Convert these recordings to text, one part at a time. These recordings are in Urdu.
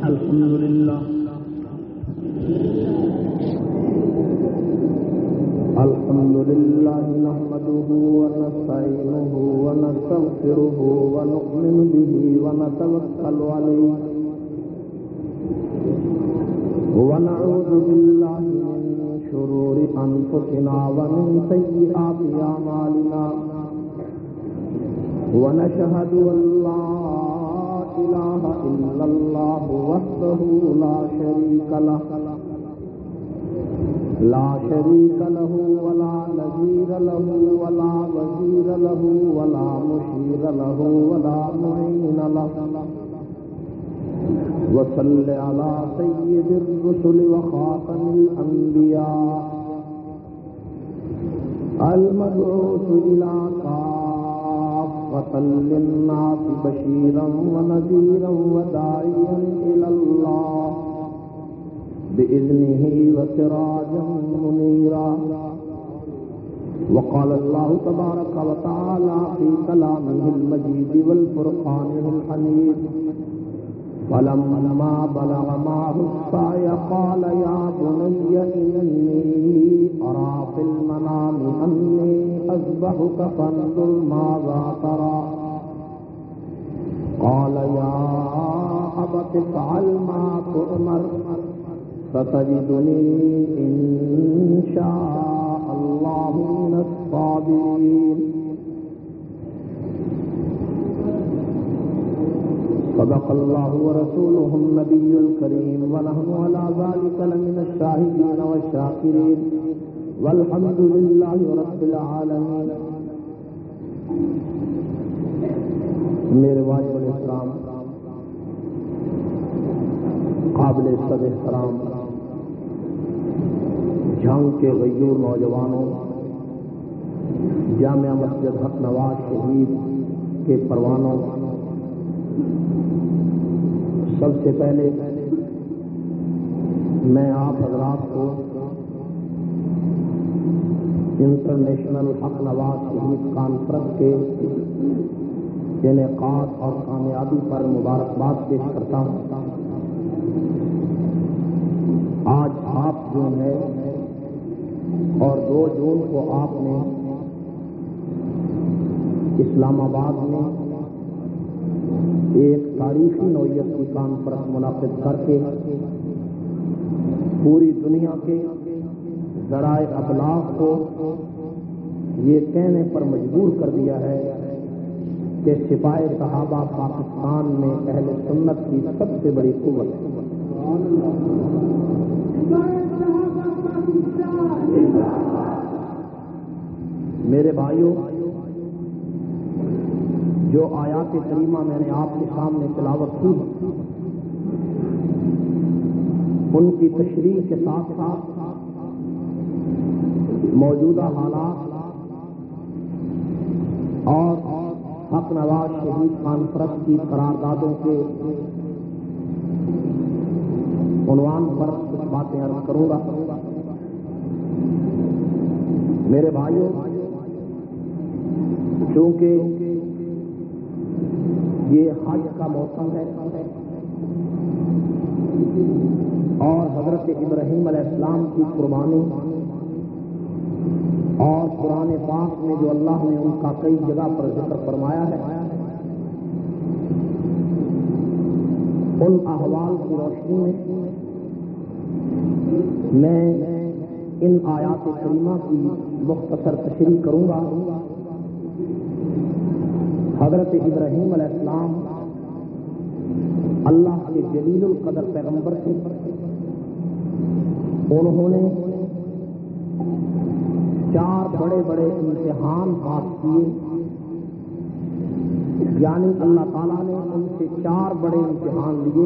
الحمد لله نحمده ونستعينه ونستغفره ونؤمن به ونتوكل عليه ونعوذ بالله من شرور أنفسنا ومن سيئات أعمالنا ونشهد أن لا إله إلا الله وحده لا شريك له ولا نظير له ولا وزير له ولا مشير له ولا معين له وصل على سيد الرسل وخاتم الأنبياء المبعوث إلى كافة للناس بشيرا ونذيرا وداعيا إلى الله بإذنه وسراجا منيرا. وقال الله تبارك وتعالى في كلامه المجيد والفرقانه الحميد فلما بلغ معه السعي قال يا بني إني أرى في المنام أني أذبحك فانظر ماذا ترى قال يا أبت افعل ما تؤمر ستجدني إن شاء الله من الصابرين. صدق الله ورسوله النبي الكريم ونحن على ذلك لمن الشاهدين والشاكرين والحمد لله رب العالمين. میرے واجب الاحترام قابل صد احترام جھنگ کے غیور نوجوانوں، جامعہ مسجد حق نواز شہید کے پروانوں، سب سے پہلے میں آپ حضرات کو انٹرنیشنل حق نواز شہید کانفرنس کے انعقاد اور کامیابی پر مبارکباد پیش کرتا ہوں. آج آپ جو ہے اور 2 جون کو آپ نے اسلام آباد میں ایک تاریخی نوعیت کی کانفرنس منعقد کر کے پوری دنیا کے ذرائع ابلاغ کو یہ کہنے پر مجبور کر دیا ہے کہ سپاہ صحابہ پاکستان میں اہل سنت کی سب سے بڑی قوت ہے. میرے بھائیوں، جو آیات کریمہ میں نے آپ کے سامنے تلاوت کی، ان کی تشریح کے ساتھ ساتھ موجودہ حالات اور حق نواز شہید کانفرنس کی قراردادوں کے عنوان پر کچھ باتیں عرض کروں گا. میرے بھائیوں، چونکہ یہ حج کا موسم ہے اور حضرت ابراہیم علیہ السلام کی قربانی اور قرآن پاک میں جو اللہ نے ان کا کئی جگہ پر ذکر فرمایا ہے، ان احوال کی روشنی میں ان آیات کریمہ کی مختصر تشریح کروں گا. حضرت ابراہیم علیہ السلام اللہ کے جلیل القدر پیغمبر تھے. انہوں نے 4 بڑے بڑے امتحان پاس کیے، یعنی اللہ تعالیٰ نے ان سے 4 بڑے امتحان لیے.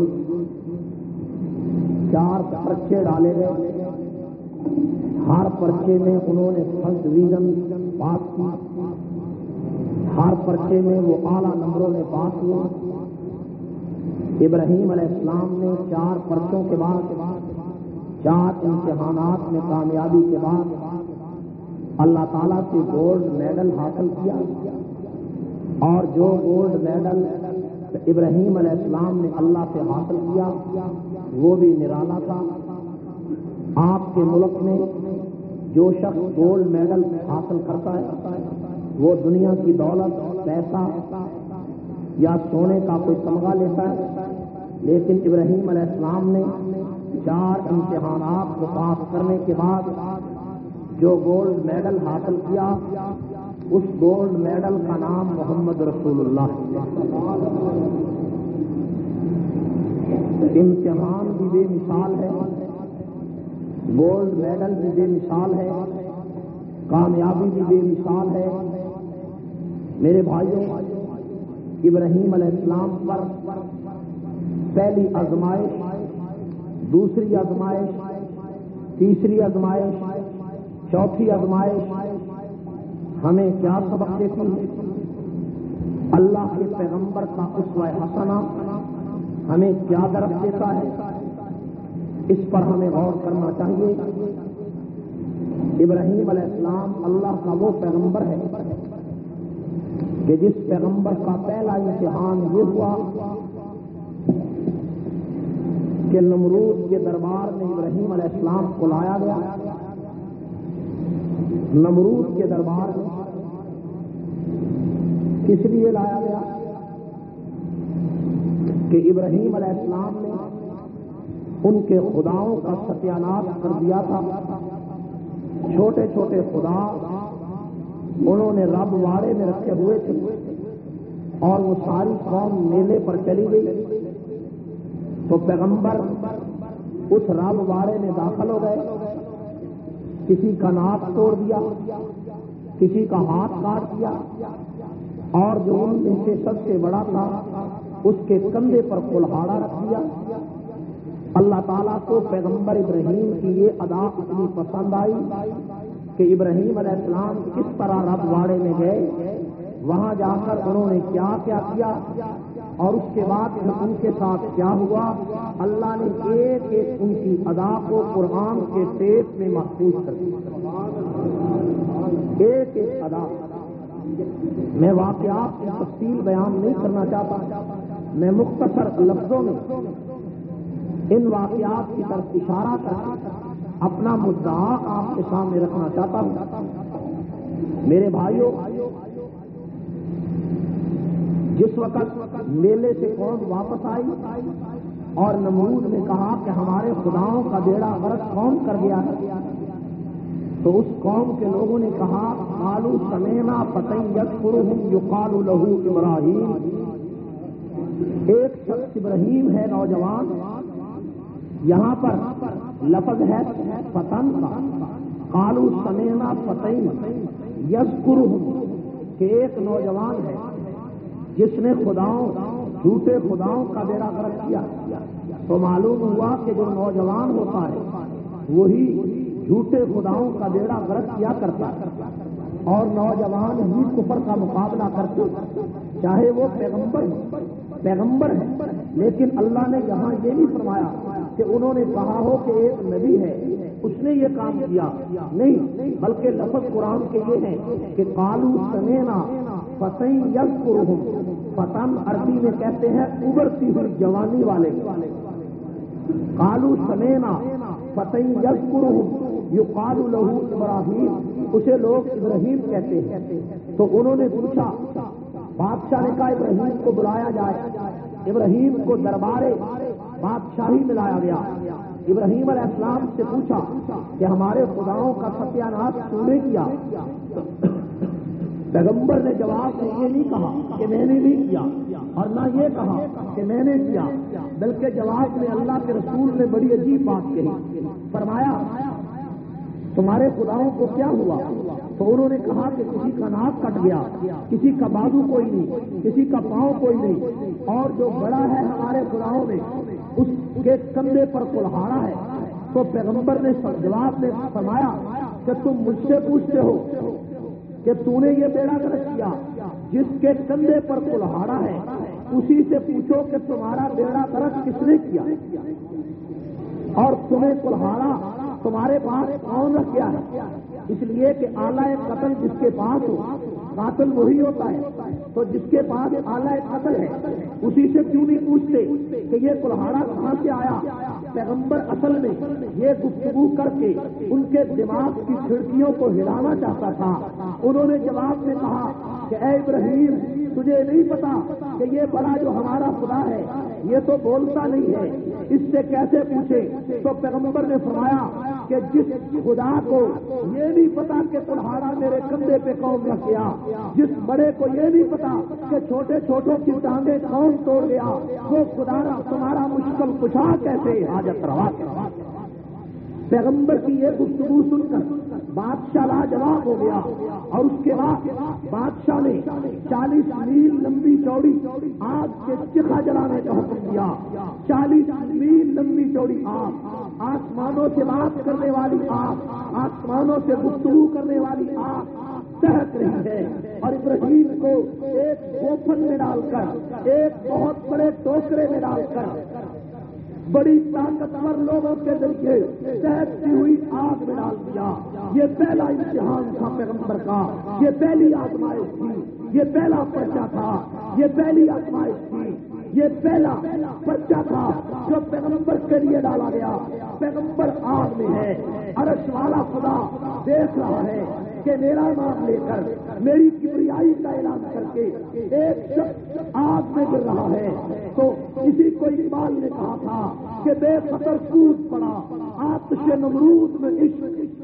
4 پرچے ڈالے گئے، ہر پرچے میں انہوں نے فرسٹ ڈویژن پاس کی، ہر پرچے میں وہ اعلیٰ نمبروں میں پاس ہوئے. ابراہیم علیہ السلام نے 4 پرچوں کے بعد 4 امتحانات میں کامیابی کے بعد اللہ تعالیٰ سے گولڈ میڈل حاصل کیا، اور جو گولڈ میڈل ابراہیم علیہ السلام نے اللہ سے حاصل کیا وہ بھی نرالا تھا۔ آپ کے ملک میں جو شخص گولڈ میڈل حاصل کرتا ہے وہ دنیا کی دولت، پیسہ یا سونے کا کوئی تمغہ لیتا ہے، لیکن ابراہیم علیہ السلام نے 4 امتحانات کو پاس کرنے کے بعد جو گولڈ میڈل حاصل کیا اس گولڈ میڈل کا نام محمد رسول اللہ۔ امتحان بھی بے مثال ہے، گولڈ میڈل بھی بے مثال ہے، کامیابی بھی بے مثال ہے۔ میرے بھائیوں، ابراہیم علیہ السلام پر پہلی آزمائش، دوسری آزمائش، تیسری آزمائش، چوتھی آزمائش ہمیں کیا سبق دیتی ہے؟ اللہ کے پیغمبر کا اسوہ حسنہ ہمیں کیا درس دیتا ہے؟ اس پر ہمیں غور کرنا چاہیے۔ ابراہیم علیہ السلام اللہ کا وہ پیغمبر ہے کہ جس پیغمبر کا پہلا امتحان یہ ہوا کہ نمرود کے دربار میں ابراہیم علیہ السلام کو لایا گیا۔ نمرود کے دربار میں کس لیے لایا گیا؟ کہ ابراہیم علیہ السلام نے ان کے خداؤں کا ستیاناش کر دیا تھا۔ چھوٹے چھوٹے خدا انہوں نے رب واڑے میں رکھے ہوئے تھے اور وہ ساری قوم میلے پر چلی گئی تو پیغمبر اس رب واڑے میں داخل ہو گئے، کسی کا ناک توڑ دیا، کسی کا ہاتھ کاٹ دیا، اور جو ان میں سے سب سے بڑا تھا اس کے کندھے پر کلہاڑا رکھ دیا۔ اللہ تعالیٰ کو پیغمبر ابراہیم کی یہ ادا اتنی پسند آئی کہ ابراہیم علیہ السلام کس طرح رب واڑے میں گئے، وہاں جا کر انہوں نے کیا کیا کیا اور اس کے بعد ان کے ساتھ کیا ہوا، اللہ نے ایک ایک ان کی ادا کو قرآن کے ٹیپ میں محفوظ کر دیا، ایک ایک ادا۔ میں واقعات کی تفصیل بیان نہیں کرنا چاہتا، میں مختصر لفظوں میں ان واقعات کی طرف اشارہ کر اپنا مدعا آپ کے سامنے رکھنا چاہتا ہوں۔ میرے بھائیوں، جس وقت میلے سے قوم واپس آئی اور نمرود نے کہا کہ ہمارے خداؤں کا بیڑا غرق کون کر گیا ہے، تو اس قوم کے لوگوں نے کہا قالوا سمعنا فتى يذكرهم يقال له ابراہیم۔ ایک شخص ابراہیم ہے، نوجوان، یہاں پر لفظ ہے فتن کا، قالوا سمعنا فتى يذكرهم کہ ایک نوجوان ہے جس نے جھوٹے خداؤں کا بیڑا غرق کیا۔ تو معلوم ہوا کہ جو نوجوان ہوتا ہے وہی جھوٹے خداؤں کا بیڑا غرق کیا کرتا ہے، اور نوجوان ہی کفر کا مقابلہ کرتے، چاہے وہ پیغمبر ہے، لیکن اللہ نے یہاں یہ نہیں فرمایا کہ انہوں نے کہا ہو کہ ایک نبی ہے اس نے یہ کام کیا، نہیں، بلکہ لفظ قرآن کے یہ ہیں کہ قالوا سمعنا فتى يذكرهم۔ فتن عربی میں کہتے ہیں ابھرتی ہوئی جوانی والے۔ قالوا سمعنا فتى يذكرهم يقال له ابراہیم، اسے لوگ ابراہیم کہتے ہیں۔ تو انہوں نے پوچھا، بادشاہ نے کہا ابراہیم کو بلایا جائے۔ ابراہیم کو دربار بادشاہی میں لایا گیا۔ ابراہیم علیہ السلام سے پوچھا کہ ہمارے خداؤں کا ستیاناش کیوں نے کیا؟ پیغمبر نے جواب میں یہ نہیں کہا کہ میں نے نہیں کیا، اور نہ یہ کہا کہ میں نے کیا، بلکہ جواب میں اللہ کے رسول نے بڑی عجیب بات کہی، فرمایا تمہارے خداؤں کو کیا ہوا؟ تو انہوں نے کہا کہ کسی کا ناک کٹ گیا، کسی کا بازو کوئی نہیں، کسی کا پاؤں کوئی نہیں، اور جو بڑا ہے ہمارے خداؤں میں اس کے کندھے پر کلہاڑا ہے۔ تو پیغمبر نے جواب میں فرمایا کہ تم مجھ سے پوچھتے ہو کہ تو نے یہ بیڑا غرق کیا، جس کے کندھے پر کلہاڑا ہے اسی سے پوچھو کہ تمہارا بیڑا غرق کس نے کیا، اور تمہیں کلہاڑا تمہارے پاس کون رکھ گیا ہے؟ اس لیے کہ آلہ قتل جس کے پاس ہو قاتل وہی ہوتا ہے، تو جس کے پاس آلہ قتل ہے اسی سے کیوں نہیں پوچھتے کہ یہ کلہاڑا کہاں سے آیا؟ پیغمبر اصل میں یہ گفتگو کر کے ان کے دماغ کی کھڑکیوں کو ہلانا چاہتا تھا۔ انہوں نے جواب میں کہا کہ اے ابراہیم، تجھے نہیں پتا کہ یہ بڑا جو ہمارا خدا ہے یہ تو بولتا نہیں ہے، اس سے کیسے پوچھے؟ تو پیغمبر نے فرمایا کہ جس خدا کو یہ نہیں پتا کہ کلہاڑا میرے کندھے پہ کون رکھ گیا، جس بڑے کو یہ نہیں پتا کہ چھوٹے چھوٹوں کی ٹانگیں کون توڑ گیا، وہ خدا تمہارا مشکل کشا کیسے حاجت روا کروا۔ پیغمبر کی یہ گفتگو سن کر بادشاہ لاجواب ہو گیا، اور اس کے بعد بادشاہ نے 40 میل لمبی چوڑی آگ کے چکھا جلانے کا حکم دیا۔ 40 میل لمبی چوڑی آگ، آسمانوں سے بات کرنے والی آگ، آسمانوں سے گفتگو کرنے والی آگ دہک رہی ہے، اور ابراہیم کو ایک گوفن میں ڈال کر، ایک بہت بڑے ٹوکرے میں ڈال کر بڑی طاقتور لوگوں کے ذریعے دہتی ہوئی آگ میں ڈال دیا۔ یہ پہلا امتحان تھا پیغمبر کا، یہ پہلی آزمائش تھی، یہ پہلا پرچہ تھا، یہ پہلی آزمائش تھی، یہ پہلا پرچہ تھا جو پیغمبر کے لیے ڈالا گیا۔ پیغمبر آگ میں ہے، عرش والا خدا دیکھ رہا ہے کہ میرا نام لے کر، میری کبریائی کا اعلان کر کے ایک شخص آگ میں گر رہا ہے، تو کسی کو اقبال نے کہا تھا کہ بے خطر کود پڑا آتش نمرود میں عشق،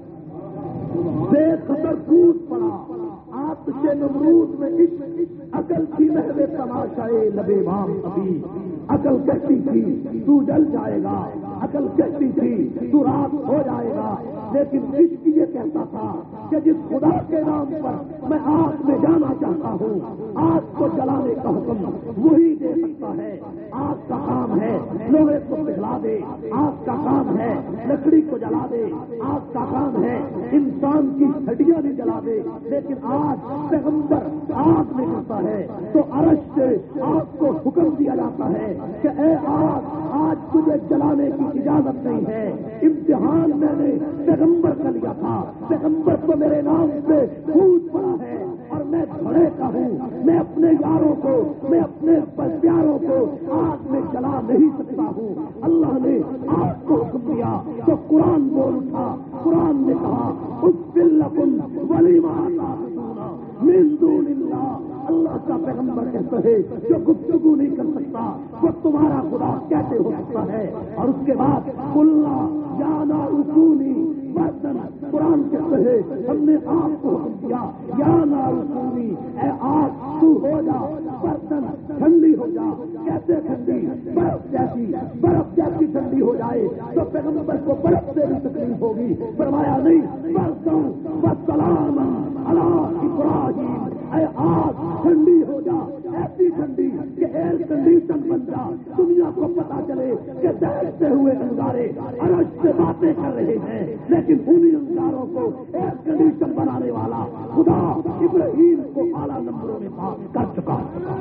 بے خطر کود پڑا آتش نمرود میں عشق، عقل کی محو تماشائے لبے بام ابھی، عقل کہتی تھی تو جل جائے گا، عقل کہتی تھی تو رات ہو جائے گا، لیکن عشق یہ کہتا تھا کہ جس خدا کے نام پر میں آگ میں جانا چاہتا ہوں، آگ کو جلانے کا حکم وہی دے سکتا ہے۔ آگ کا کام ہے لوہے کو پگھلا دے، آگ کا کام ہے لکڑی کو جلا دے، آگ کا کام ہے انسان کی ہڈیاں بھی جلا دے، لیکن آج پیغمبر آگ میں کرتا ہے تو عرش سے آگ کو حکم دیا جاتا ہے کہ اے آگ، آج تجھے جلانے کی اجازت نہیں ہے۔ امتحان میں نے پیغمبر کا لیا تھا، پیغمبر تو میرے نام سے کود پڑا ہے، اور میں بڑے کا ہوں، میں اپنے یاروں کو، میں اپنے پیاروں کو آگ میں جلا نہیں سکتا ہوں۔ اللہ نے آگ کو حکم دیا تو قرآن بول اٹھا، قرآن نے کہا اُسْبِلْ لَكُمْ وَلِمَا مِن دُونِ اللَّهِ، اللہ کا پیغمبر کہتا ہے جو گفتگو نہیں کر سکتا وہ تمہارا خدا کیسے ہو سکتا ہے؟ اور اس کے بعد قُلْنَا يَا نَارُ كُونِي بَرْدًا، قرآن کہتا ہے ہم نے آگ کو حکم دیا یا نار کونی، اے آگ تو ہو جا برتن، ٹھنڈی ہو جا۔ کیسے ٹھنڈی؟ برف جیسی ٹھنڈی ہو جائے تو پیغمبر کو برف سے بھی تکلیف ہوگی، فرمایا نہیں برتن وسلام علی ابراہیم، اے آگ ٹھنڈی ہو جا، ایسی ٹھنڈی کہ ایئر کنڈیشن بن جا، دنیا کو پتا چلے کہ دہتے ہوئے انگارے عرش سے باتیں کر رہے ہیں، لیکن انہی انگاروں کو ایئر کنڈیشن بنانے والا خدا ابراہیم کو اعلیٰ نمبروں میں پاس کر چکا۔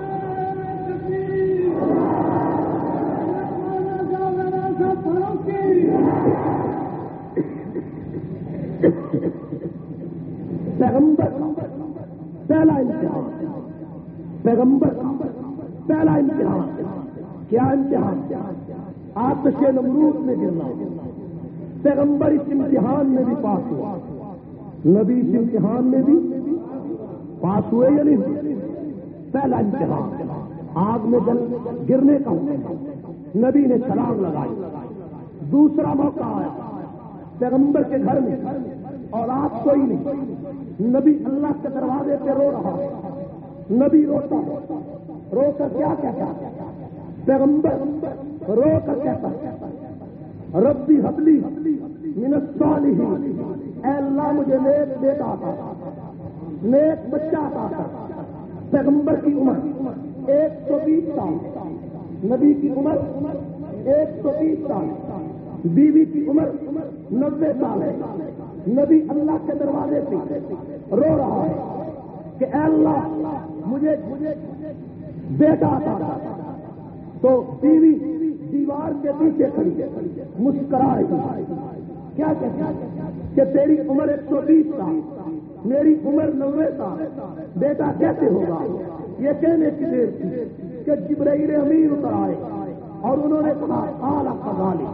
پیغمبر پہلا امتحان، پیغمبر پہلا امتحان، کیا امتحان؟ آتش نمرود میں گرنا۔ پیغمبر اس امتحان میں بھی پاس ہوا، نبی اس امتحان میں بھی پاس ہوئے یا نہیں؟ پہلا امتحان آگ میں گرنے کا حکم، نبی نے چھلانگ لگائی۔ دوسرا موقع آیا پیغمبر کے گھر میں اولاد کوئی نہیں، نبی اللہ کے دروازے پہ رو رہا، نبی روتا، رو کر کیا کہتا؟ پیغمبر رو کر کہتا ربی حبلی من الصالحین، اے اللہ مجھے نیک بیٹا عطا کر، نیک بچہ عطا کر۔ پیغمبر کی عمر 120 سال، نبی کی عمر 120 سال، بیوی کی عمر 90 سال ہے۔ نبی اللہ کے دروازے پہ رو رہا ہے کہ اے اللہ مجھے بیٹا عطا کر، تو بیوی دیوار کے پیچھے کھڑی مسکرا رہی، کیا کہتی کہ تیری عمر 120 سال، میری عمر 90 سال، بیٹا کیسے ہوگا؟ یہ کہنے کی دیر تھی کہ جبرائیل امین اتر آئے اور انہوں نے کہا قال کذالک،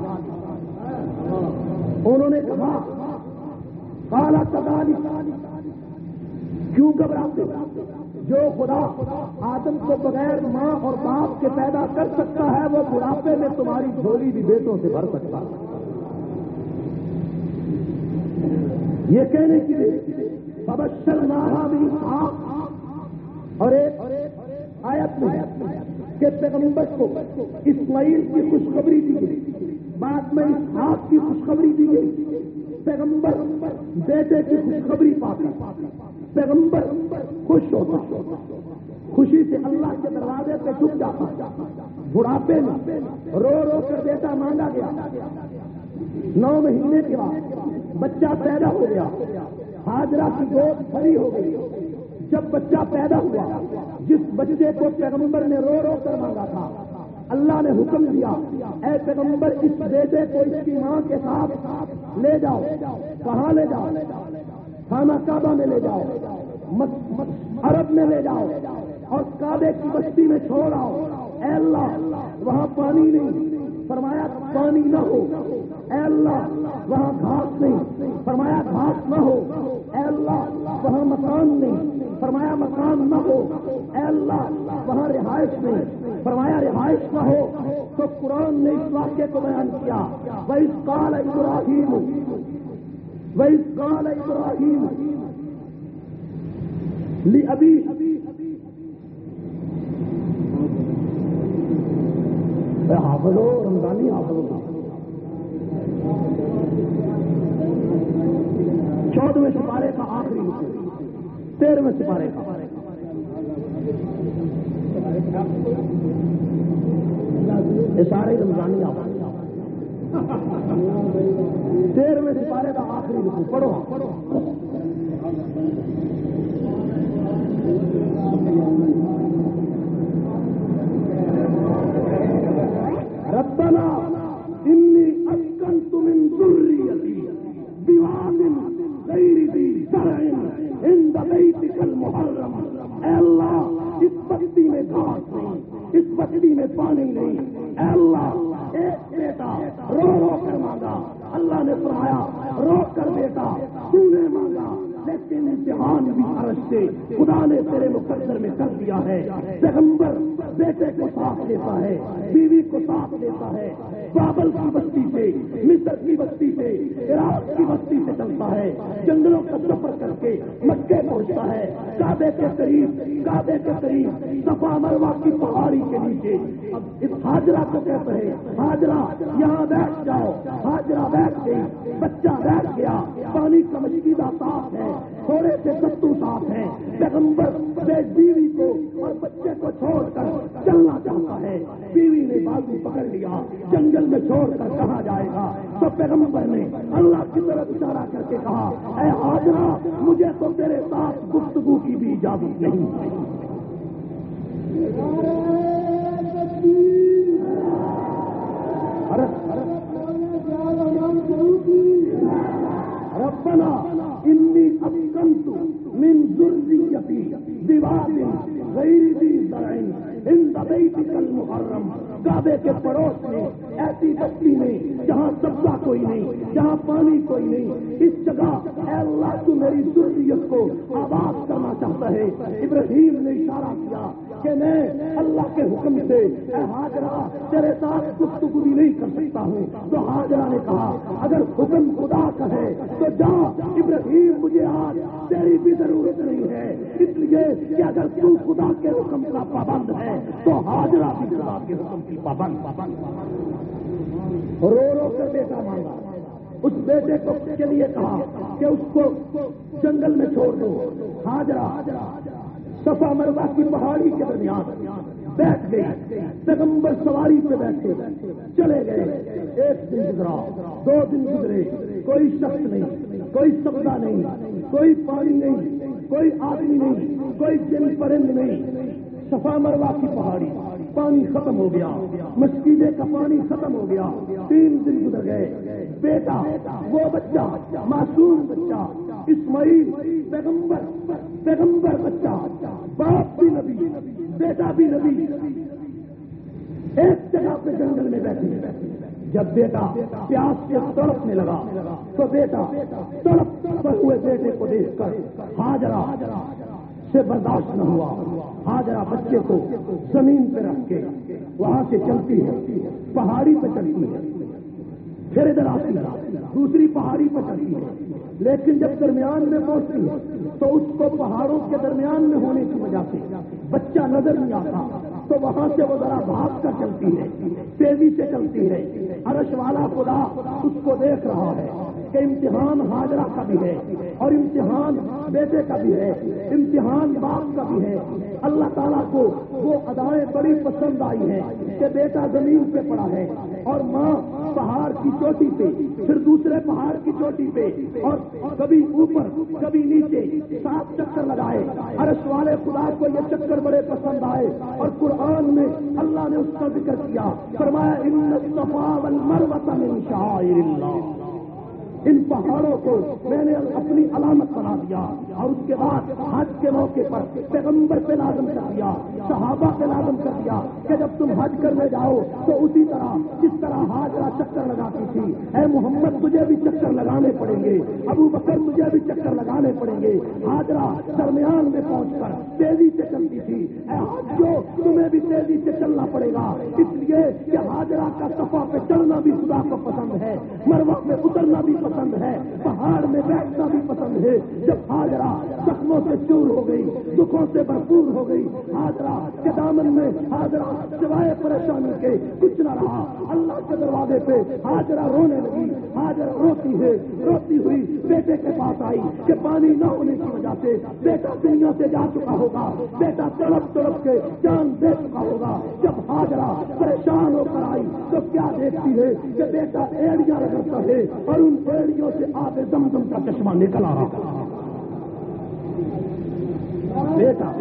انہوں نے کہا قال کذالک، کیوں گھبراتے؟ جو خدا آدم کو بغیر ماں اور باپ کے پیدا کر سکتا ہے وہ بڑھاپے میں تمہاری جھولی بھی بیٹوں سے بھر سکتا ہے۔ یہ کہنے کی فبشرناہا باسحاق، اور ایک آیت میں کہ پیغمبر کو اسماعیل کی خوشخبری دی گئی، بعد میں اسحاق کی خوشخبری دی گئی۔ پیغمبر بیٹے کی خوشخبری پاتا، پیغمبر خوش ہوتا، خوشی سے اللہ کے دروازے پہ جھک جاتا۔ بڑھاپے میں رو رو کر بیٹا مانگا گیا، 9 مہینے کے بعد بچہ پیدا ہو گیا، ہاجرہ کی گود بھری ہو گئی۔ جب بچہ پیدا ہوا، جس بچے کو پیغمبر نے رو رو کر مانگا تھا، اللہ نے حکم دیا اے پیغمبر اس بیٹے کو اس کی ماں کے ساتھ لے جاؤ۔ کہاں لے جاؤ؟ خانہ کعبہ میں لے جاؤ، عرب میں لے جاؤ اور کعبے کی بستی میں چھوڑ آؤ۔ اے اللہ وہاں پانی نہیں، فرمایا پانی نہ ہو۔ اے اللہ وہاں گھاس نہیں، فرمایا گھاس نہ ہو۔ اے اللہ وہاں مکان نہیں، فرمایا مکان نہ ہو۔ اے اللہ وہاں رہائش نہیں، فرمایا رہائش نہ ہو۔ تو قرآن نے اس واقعے کو بیان کیا، وَإِذْ قَالَ إِبْرَاهِيمُ لِأَبِيهِ، حافظو رمضانی حافظو، 14ویں سپارے کا آخری رکوع، 13ویں سپارے کا۔ یہ سارے رمضانی حافظ، 13ویں سپارے کا آخری رکوع پڑھو۔ ربنا انی اسکنت من ذریتی بواد غیر ذی زرع عند بیتک المحرم۔ اے اللہ اس بستی میں گھاس نہیں، اس بستی میں پانی نہیں۔ اے اللہ ایک بیٹا رو رو کر مانگا، اللہ نے فرمایا رو کر بیٹا تو نے مانگا، لیکن امتحان بھی عرش سے خدا نے تیرے مقدر میں کر دیا ہے۔ پیغمبر بیٹے کو ساتھ لیتا ہے، بیوی کو ساتھ لیتا ہے، بابل کی بستی سے، مصر کی بستی سے، عراق کی بستی سے چلتا ہے، جنگلوں کا سفر کر کے مکے پہنچتا ہے، کعبے کے قریب صفا مروہ کی پہاڑی کے نیچے۔ اب اس ہاجرہ کو کہتے ہیں ہاجرہ یہاں بیٹھ جاؤ۔ ہاجرہ بیٹھ گئی، بچہ بیٹھ گیا، پانی کا مشکیدہ صاف ہے، تھوڑے سے ستو صاف ہیں۔ پیغمبر بیوی کو اور بچے کو چھوڑ کر چلنا چاہتا ہے، بیوی نے بازو پکڑ لیا، جنگل میں چھوڑ کر کہاں جائے گا؟ تو پیغمبر نے اللہ کی طرف اشارہ کر کے کہا اے ہاجرہ مجھے تو تیرے ساتھ گفتگو کی بھی اجازت نہیں۔ ربنا انی اسکنت من ذریتی بواد غیر ذی زرع عند بیتک المحرم۔ کعبے کے پڑوس میں ایسی بستی میں جہاں سبزہ کوئی نہیں، جہاں پانی کوئی نہیں، اس جگہ اے اللہ تو میری ذریت کو آباد کرنا چاہتا ہے۔ ابراہیم نے اشارہ کیا کہ میں اللہ کے حکم سے اے ہاجرہ تیرے ساتھ گفتگو بھی نہیں کر سکتا ہوں۔ تو ہاجرہ نے کہا اگر حکم خدا کا ہے تو جا ابراہیم، مجھے آج تیری بھی ضرورت نہیں ہے، اس لیے کہ اگر تو خدا کے حکم کا پابند ہے تو ہاجرہ بھی خدا کے حکم کی پابند۔ رو رو کر بیٹا مانگا، اس بیٹے کو کے لیے کہا کہ اس کو جنگل میں چھوڑ دو۔ ہاجرہ صفا مروہ کی پہاڑی کے درمیان بیٹھ گئی، پیغمبر سواری پہ بیٹھے چلے گئے۔ 1 دن گزرا، 2 دن گزرے، کوئی شخص نہیں، کوئی سبزہ نہیں، کوئی پانی نہیں، کوئی آدمی نہیں، کوئی جن پرند نہیں۔ صفا مروہ کی پہاڑی، پانی ختم ہو گیا، مسکیدے کا پانی ختم ہو گیا۔ 3 دن گزر گئے، بیٹا وہ بچہ معصوم بچہ اسماعیل پیغمبر بچہ، باپ بھی نبی، بیٹا بھی نبی، ایک جگہ پہ جنگل میں بیٹھے۔ جب بیٹا پیاس سے تڑپنے لگا تو بیٹا تڑپ ہوئے بیٹے کو دیکھ کر ہاجرہ سے برداشت نہ ہوا۔ ہاجرہ بچے کو زمین پہ رکھ کے وہاں سے چلتی ہے، پہاڑی پہ چلتی ہے، پھر ادھر آتی ہے، دوسری پہاڑی پہ چلتی ہے، لیکن جب درمیان میں پہنچتی ہے تو اس کو پہاڑوں کے درمیان میں ہونے کی وجہ سے بچہ نظر نہیں آتا، تو وہاں سے وہ ذرا بھاگ کر چلتی ہے، تیزی سے چلتی ہے۔ عرش والا خدا اس کو دیکھ رہا ہے کہ امتحان ہاجرہ کا بھی ہے اور امتحان بیٹے کا بھی ہے، امتحان باپ کا بھی ہے۔ اللہ تعالیٰ کو وہ ادائیں بڑی پسند آئی ہیں کہ بیٹا زمین پہ پڑا ہے اور ماں پہاڑ کی چوٹی پہ، پھر دوسرے پہاڑ کی چوٹی پہ، اور کبھی اوپر کبھی نیچے 7 چکر لگائے۔ عرش والے خدا کو یہ چکر بڑے پسند آئے اور قرآن میں اللہ نے اس کا ذکر کیا، فرمایا ان الصفا والمروہ من شعائر اللہ۔ ان پہاڑوں کو میں نے اپنی علامت بنا دیا، اور اس کے بعد حج کے موقع پر پیغمبر پہ لازم کر دیا، صحابہ پہ لازم کر دیا کہ جب تم حج کرنے جاؤ تو اسی طرح جس طرح ہاجرہ چکر لگاتی تھی، اے محمد تجھے بھی چکر لگانے پڑیں گے، ابو بکر تجھے بھی چکر لگانے پڑیں گے۔ ہاجرہ درمیان میں پہنچ کر تیزی سے چلتی تھی، اے حاجیو تمہیں بھی تیزی سے چلنا پڑے گا، اس لیے کہ ہاجرہ کا صفا پہ چڑھنا بھی خدا کو پسند ہے، مروہ پہ اترنا بھی پسند ہے، پہاڑ میں بیٹھنا بھی پسند ہے۔ جب ہاجرہ زخموں سے چور ہو گئی، دکھوں سے بھرپور ہو گئی، ہاجرہ کے دامن میں ہاجرہ سوائے پریشانی کے کچھ نہ رہا۔ اللہ کے دروازے پہ ہاجرہ رونے لگی، ہاجرہ روتی ہے، روتی ہوئی بیٹے کے پاس آئی کہ پانی نہ ہونے کی وجہ سے بیٹا دنیا سے جا چکا ہوگا، بیٹا تڑپ تڑپ کے جان دے چکا ہوگا۔ جب ہاجرہ پریشان ہو کر آئی تو کیا دیکھتی ہے کہ بیٹا ایڑیاں رگڑتا ہے اور ان ایڑیوں سے آب زمزم کا چشمہ نکل آ رہا۔ بیٹا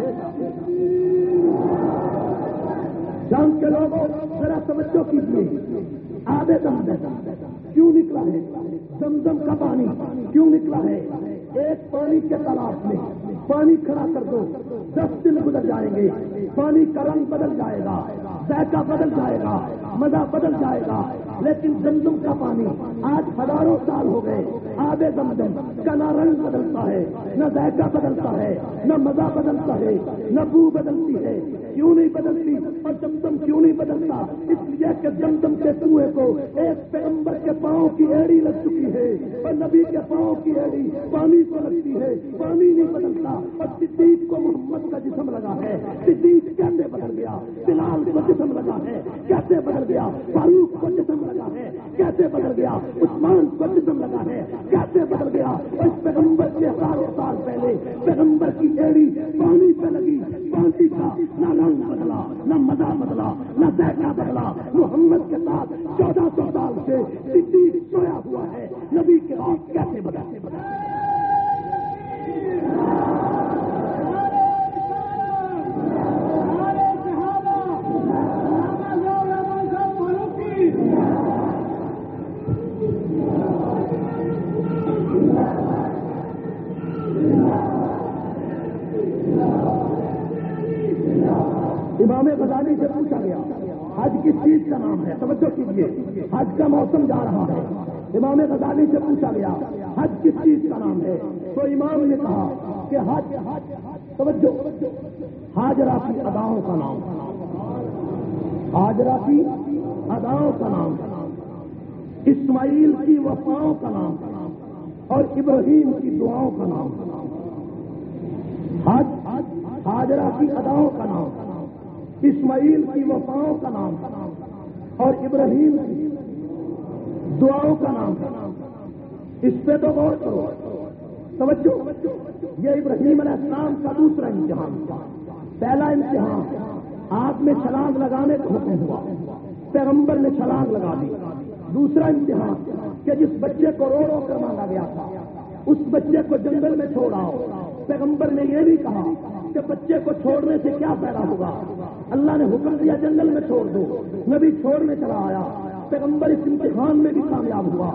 جان کے لوگوں ذرا توجہ کیجیے، آب زمزم کیوں نکلا ہے؟ زمزم کا پانی کیوں نکلا ہے؟ ایک پانی کے تالاب میں پانی کھڑا کر دو، 10 دن گزر جائیں گے، پانی کا رنگ بدل جائے گا، ذائقہ بدل جائے گا، مزہ بدل جائے گا، لیکن زمزم کا پانی آج ہزاروں سال ہو گئے، آب زمزم کا نہ رنگ بدلتا ہے، نہ ذائقہ بدلتا ہے، نہ مزہ بدلتا ہے، نہ بو بدلتی ہے۔ کیوں نہیں بدلتی اور زمزم کیوں نہیں بدلتا؟ اس لیے کہ زمزم کے کنویں کو ایک پیغمبر کے پاؤں کی ایڑی لگ چکی ہے اور نبی کے پاؤں کی ایڑی پانی کو لگتی ہے، پانی نہیں بدلتا۔ اور صدیق کو محمد کا جسم لگا ہے، صدیق کیسے بدل گیا؟ بلال کو جسم لگا ہے، کیسے بدل گیا؟ فاروق کو جسم لگا ہے، کیسے بدل گیا؟ عثمان کو جسم لگا ہے، کیسے بدل گیا؟ اور اس پیغمبر کے ہزاروں سال پہلے پیغمبر کی ایڑی پانی پہ لگی، پانی کا نہ رنگ بدلا، نہ مزہ بدلا، نہ ذائقہ بدلا۔ محمد کے ساتھ 1400 سال سے صدیق سویا ہوا ہے، نبی کے بعد کیسے بدلا؟ امام غزالی سے پوچھا گیا حج کس چیز کا نام ہے؟ توجہ کیجیے، حج کا موسم جا رہا ہے، امام غزالی سے پوچھا گیا حج کس چیز کا نام ہے؟ تو امام نے کہا کہ حج، توجہ، ہاجرہ کی اداؤں کا نام، ہاجرہ کی اداؤں کا نام، اسماعیل کی وفاؤں کا نام اور ابراہیم کی دعاؤں کا نام۔ حج ہاجرہ کی اداؤں کا نام، اسماعیل کی وفاؤں کا نام اور ابراہیم کی دعاؤں کا نام۔ اس پہ تو غور کرو، توجہ، یہ ابراہیم علیہ السلام کا دوسرا امتحان تھا۔ پہلا امتحان آگ میں چھلانگ لگانے کا حکم ہوا، پیغمبر نے چھلانگ لگا دی۔ دوسرا امتحان کہ جس بچے کو رو رو کر مانگا گیا تھا اس بچے کو جنگل میں چھوڑ آؤ، پیغمبر نے یہ بھی کہا کہ بچے کو چھوڑنے سے کیا فائدہ ہوگا؟ اللہ نے حکم دیا جنگل میں چھوڑ دو، نبی چھوڑنے چلا آیا، پیغمبر اس امتحان میں بھی کامیاب ہوا۔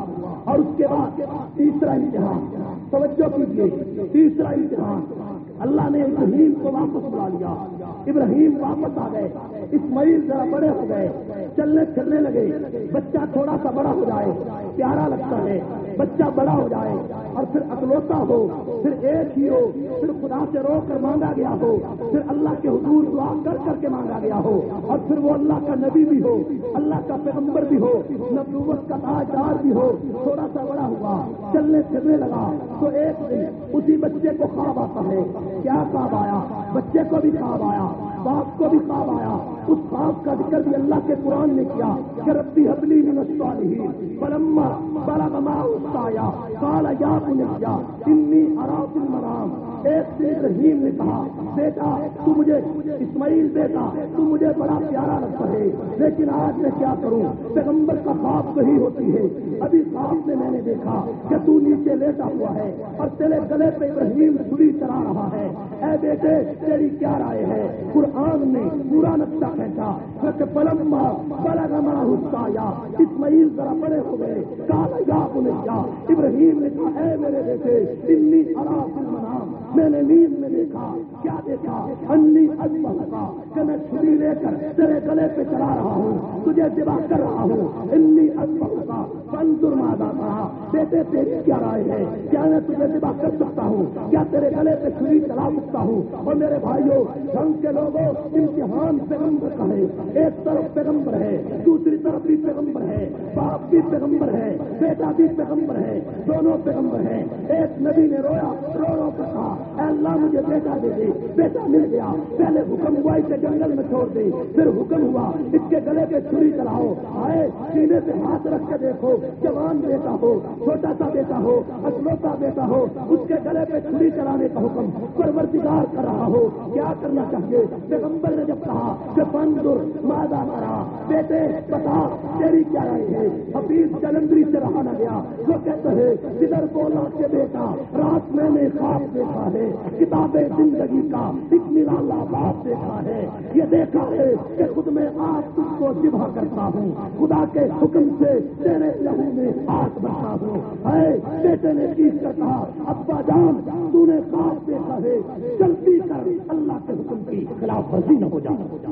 اور اس کے بعد تیسرا امتحان، توجہ کیجیے، تیسرا امتحان اللہ نے ابراہیم کو واپس بلا لیا، ابراہیم واپس آ گئے، اسماعیل ذرا بڑے ہو گئے، چلنے پھرنے لگے، بچہ تھوڑا سا بڑا ہو جائے پیارا لگتا ہے، بچہ بڑا ہو جائے اور پھر اکلوتا ہو، پھر ایک ہی ہو، پھر خدا سے رو کر مانگا گیا ہو، پھر اللہ کے حضور دعا کر کر کے مانگا گیا ہو، اور پھر وہ اللہ کا نبی بھی ہو، اللہ کا پیغمبر بھی ہو، نبوت کا تاجدار بھی ہو، تھوڑا سا بڑا ہوا، چلنے پھرنے لگا، تو ایک دن اسی بچے کو خواب آتا ہے۔ کیا خواب آیا؟ بچے کو بھی خواب آیا، باپ کو بھی خواب آیا۔ اس خواب کا ذکر بھی اللہ کے قرآن نے کیا کہ ربی حب لی من الصالحین فلما بلغ معه السعی قال یا بنی انی اری فی المنام۔ ایک دن ابراہیم نے کہا بیٹا تو مجھے، اسماعیل بیٹا تو مجھے بڑا پیارا لگتا ہے، لیکن آج میں کیا کروں؟ پیغمبر کا خواب صحیح ہوتی ہے۔ ابھی خواب میں نے دیکھا کہ تو نیچے لیٹا ہوا ہے اور تیرے گلے پہ ابراہیم چھری چلا رہا ہے۔ اے بیٹے تیری کیا رائے ہے؟ قرآن نے پورا نقشہ کھینچا کہ فلما بلغ معه السعی، اسماعیل ذرا بڑے ہو گئے، قال یا بنی، ابراہیم نے کہا اے میرے بیٹے انی اری فی المنام، میں نے نیند میں دیکھا۔ کیا دیکھا؟ انی اذبحک، کہ میں چھری لے کر تیرے گلے پہ چلا رہا ہوں، تجھے ذبح کر رہا ہوں۔ انی اذبحک فانظر ماذا ترى، بیٹے تیری کیا رائے ہے؟ کیا میں تجھے ذبح کر سکتا ہوں؟ کیا تیرے گلے پہ چھری چلا سکتا ہوں؟ اور میرے بھائیوں جنگ کے لوگوں، امتحان پیغمبر کا ہے، ایک طرف پیغمبر ہے، دوسری طرف بھی پیغمبر ہے، باپ بھی پیغمبر ہے، بیٹا بھی پیغمبر ہے، دونوں پیغمبر ہیں۔ ایک نبی نے رویا، رو رو کر کہا اے اللہ مجھے بیٹا دے دے، بیٹا مل گیا۔ پہلے حکم ہوا اسے جنگل میں چھوڑ دے، پھر حکم ہوا اس کے گلے پہ چھری چلاؤ۔ آئے سینے پہ ہاتھ رکھ کے دیکھو، جوان بیٹا ہو، چھوٹا سا بیٹا ہو، اکلوتا بیٹا ہو، اس کے گلے پہ چھری چلانے کا حکم پروردگار کر رہا ہو، کیا کرنا چاہیے؟ پیغمبر نے جب کہا کہ فانظر ماذا ترى، بیٹے بتا تیری کیا رائے ہے؟ حفیظ جلندری سے رہا نہ گیا، وہ کہتے ہیں جدھر بولا کہ بیٹا رات میں نے خواب دیکھا ہے، کتاب زندگی کا ایک نرالا باب دیکھا ہے، یہ دیکھا ہے کہ خود میں آج تم کو ذبح کرتا ہوں، خدا کے حکم سے تیرے لہو میں آگ بھرتا ہوں۔ اے بیٹے نے چیز کر کہا ابا جان تو نے خواب دیکھا ہے، جلدی کر اللہ کے حکم کی خلاف ورزی نہ ہو جانا۔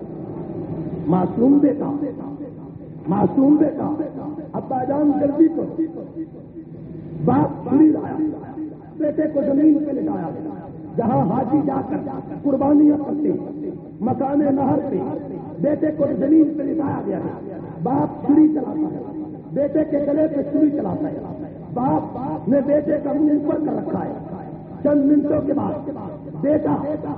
معصوم بیٹا، معصوم بیٹا، ابا جان جلدی کرو۔ باپ چھری لایا، بیٹے کو زمین پہ لٹایا، جہاں حاجی جا کر قربانیاں کرتے مکان نہر پہ بیٹے کو زمین پہ لٹایا گیا ہے۔ باپ چھری چلاتا ہے، بیٹے کے گلے پہ چھری چلاتا ہے، باپ نے بیٹے کا منہ اوپر کر رکھا ہے۔ چند منٹوں کے بعد بیٹا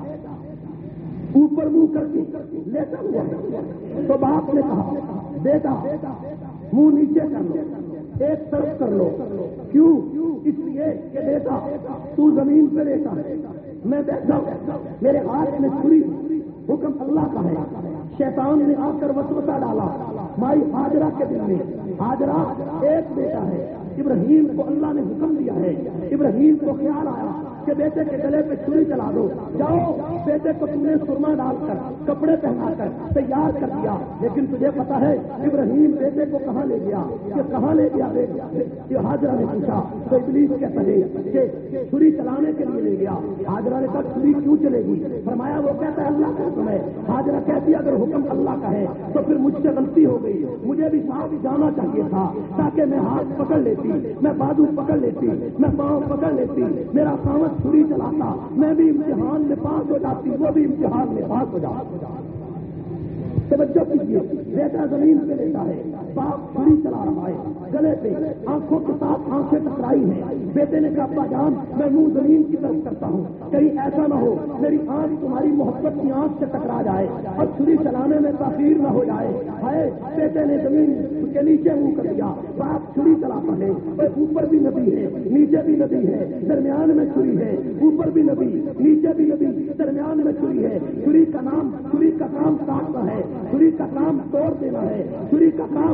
اوپر منہ کر کے لیٹا ہوا ہے، تو باپ نے کہا بیٹا منہ نیچے کر لو، ایک طرف کر لو۔ کیوں؟ اس لیے کہ بیٹا تو زمین پہ لیٹا ہے، میں بیٹھا ہوں، میرے ہاتھ میں چھری، حکم اللہ کا ہے۔ شیطان نے آ کر وسوسہ ڈالا مائی ہاجرہ کے دل میں۔ ہاجرہ ایک بیٹا ہے، ابراہیم کو اللہ نے حکم دیا ہے، ابراہیم کو خیال آیا کہ بیٹے کے گلے پہ چھری چلا دو، جاؤ بیٹے کو تم نے سرما ڈال کر کپڑے پہنا کر تیار کر دیا، لیکن تجھے پتا ہے ابراہیم بیٹے کو کہاں لے گیا؟ کہ کہاں لے گیا؟ ہاجرہ نے پوچھا تو ابلیس کہتا ہے کہ چھری چلانے کے لیے لے گیا۔ ہاجرہ نے کہا چھری کیوں چلے گی؟ فرمایا وہ کہتا ہے اللہ کا حکم ہے۔ ہاجرہ کہتی ہے اگر حکم اللہ کا ہے تو پھر مجھ سے غلطی ہو گئی، مجھے بھی ساتھ جانا چاہیے تھا تاکہ میں ہاتھ پکڑ لیتی، میں بازو پکڑ لیتی، میں پاؤں پکڑ لیتی، میرا سامت چھری چلاتا، میں بھی امتحان میں پاس ہو جاتی، وہ بھی امتحان میں پاس ہو جاتا۔ توجہ کیجیے، بیٹا زمین پہ لیتا ہے، باپ چھری چلا رہا ہے، گلے پہ آنکھوں کے ساتھ آنکھیں ٹکرائی ہیں۔ بیٹے نے کہا ابا جان میں منہ زمین کی طرف کرتا ہوں، کہیں ایسا نہ ہو میری آنکھ تمہاری محبت کی آنکھ سے ٹکرا جائے اور چھری چلانے میں تاخیر نہ ہو جائے۔ ہے بیٹے نے زمین کے نیچے منہ کر دیا، باپ چھری چلاتا ہے، اوپر بھی نبی ہے نیچے بھی نبی ہے، درمیان میں چھری ہے، اوپر بھی نبی نیچے بھی نبی، درمیان میں چھری ہے۔ چھری کا کام کاٹنا ہے، چھری کا کام توڑ دینا ہے، چھری کا کام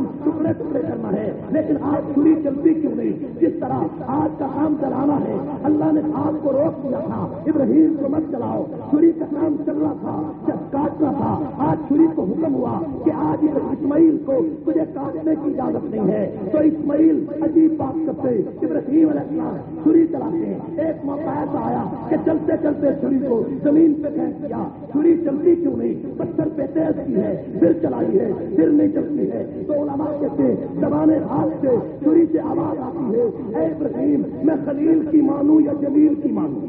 ٹکڑے ٹکڑے کرنا ہے، لیکن آج چھری چلتی کیوں نہیں؟ جس طرح آج کا کام چلانا ہے، اللہ نے آگ کو روک دیا تھا، ابراہیم کو مت چلاؤ، چھری کا کام چل رہا تھا، جب کاٹنا تھا، آج چھری کو حکم ہوا کہ آج اسماعیل کو تجھے کاٹنے کی اجازت نہیں ہے، تو اسماعیل عجیب بات کرتے ابراہیم علیہ السلام چھری چلاتے ہیں۔ ایک موقع ایسا آیا کہ چلتے چلتے چھری کو زمین پہ پھینک دیا، چھری چلتی کیوں نہیں؟ پتھر پہ تیز کی ہے، پھر چلائی ہے، پھر نہیں چلتی ہے، تو علماء کہتے ہیں دبانے ہاتھ سے چھری سے آواز آتی ہے، اے ابراہیم میں خلیل کی مانوں یا جلیل کی مانوں؟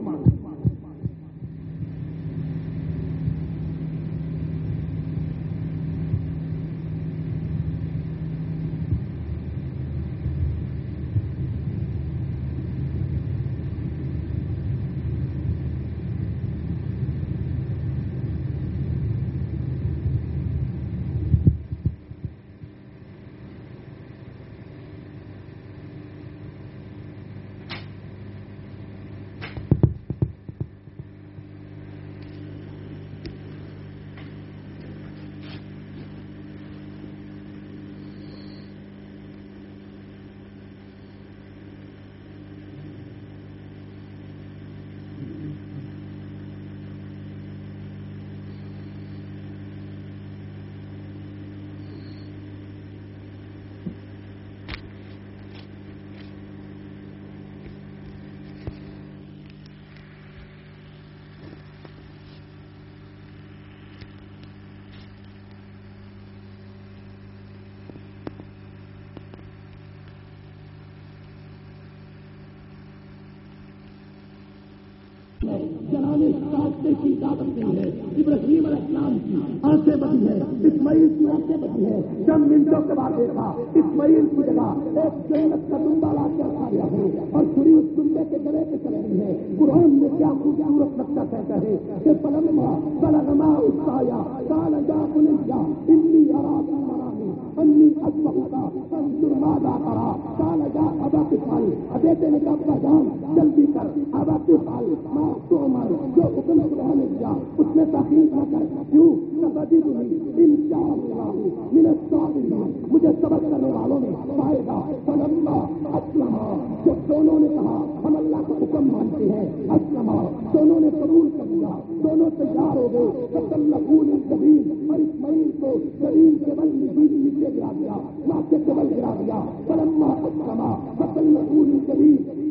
جلانے کاٹنے کی اجازت نہیں ہے۔ ابراہیم علیہ السلام کی آنکھیں بندی ہے، اسماعیل کی آنکھیں بندی ہے۔ چند منٹوں کے بعد دیکھا اسماعیل کی جگہ ایک جنت کا دمبا لا کے رکھا گیا ہے اور چھری اس دمبے کے گلے پہ چل رہی ہے۔ قرآن میں کیا خوبصورت لگتا کہتا ہے کہ فلما بلغ السعی قال یا بني انی ارى في المنام انی اذبحك فانظر ماذا ترى قال یا ابت افعل، بیٹے نے کہا ابا جان جلدی کر، ابت افعل ما تؤمر، جو حکم خدا نے دیا اس میں تاخیر نہ کر، کیوں ستجدنی ان شاء اللہ من الصابرین، مجھے صبر کرنے والوں میں پائے گا۔ فلما اسلم، جب دونوں نے کہا ہم اللہ کا حکم مانتے ہیں، اسلم، دونوں نے قبول کر لیا، دونوں تیار ہو گئے، فتلقوا للجبین، اور اسماعیل کو زمین کے بل نیچے گرا دیا، ماتھے کے بل گرا دیا۔ فلما اسلم فتلقوا للجبین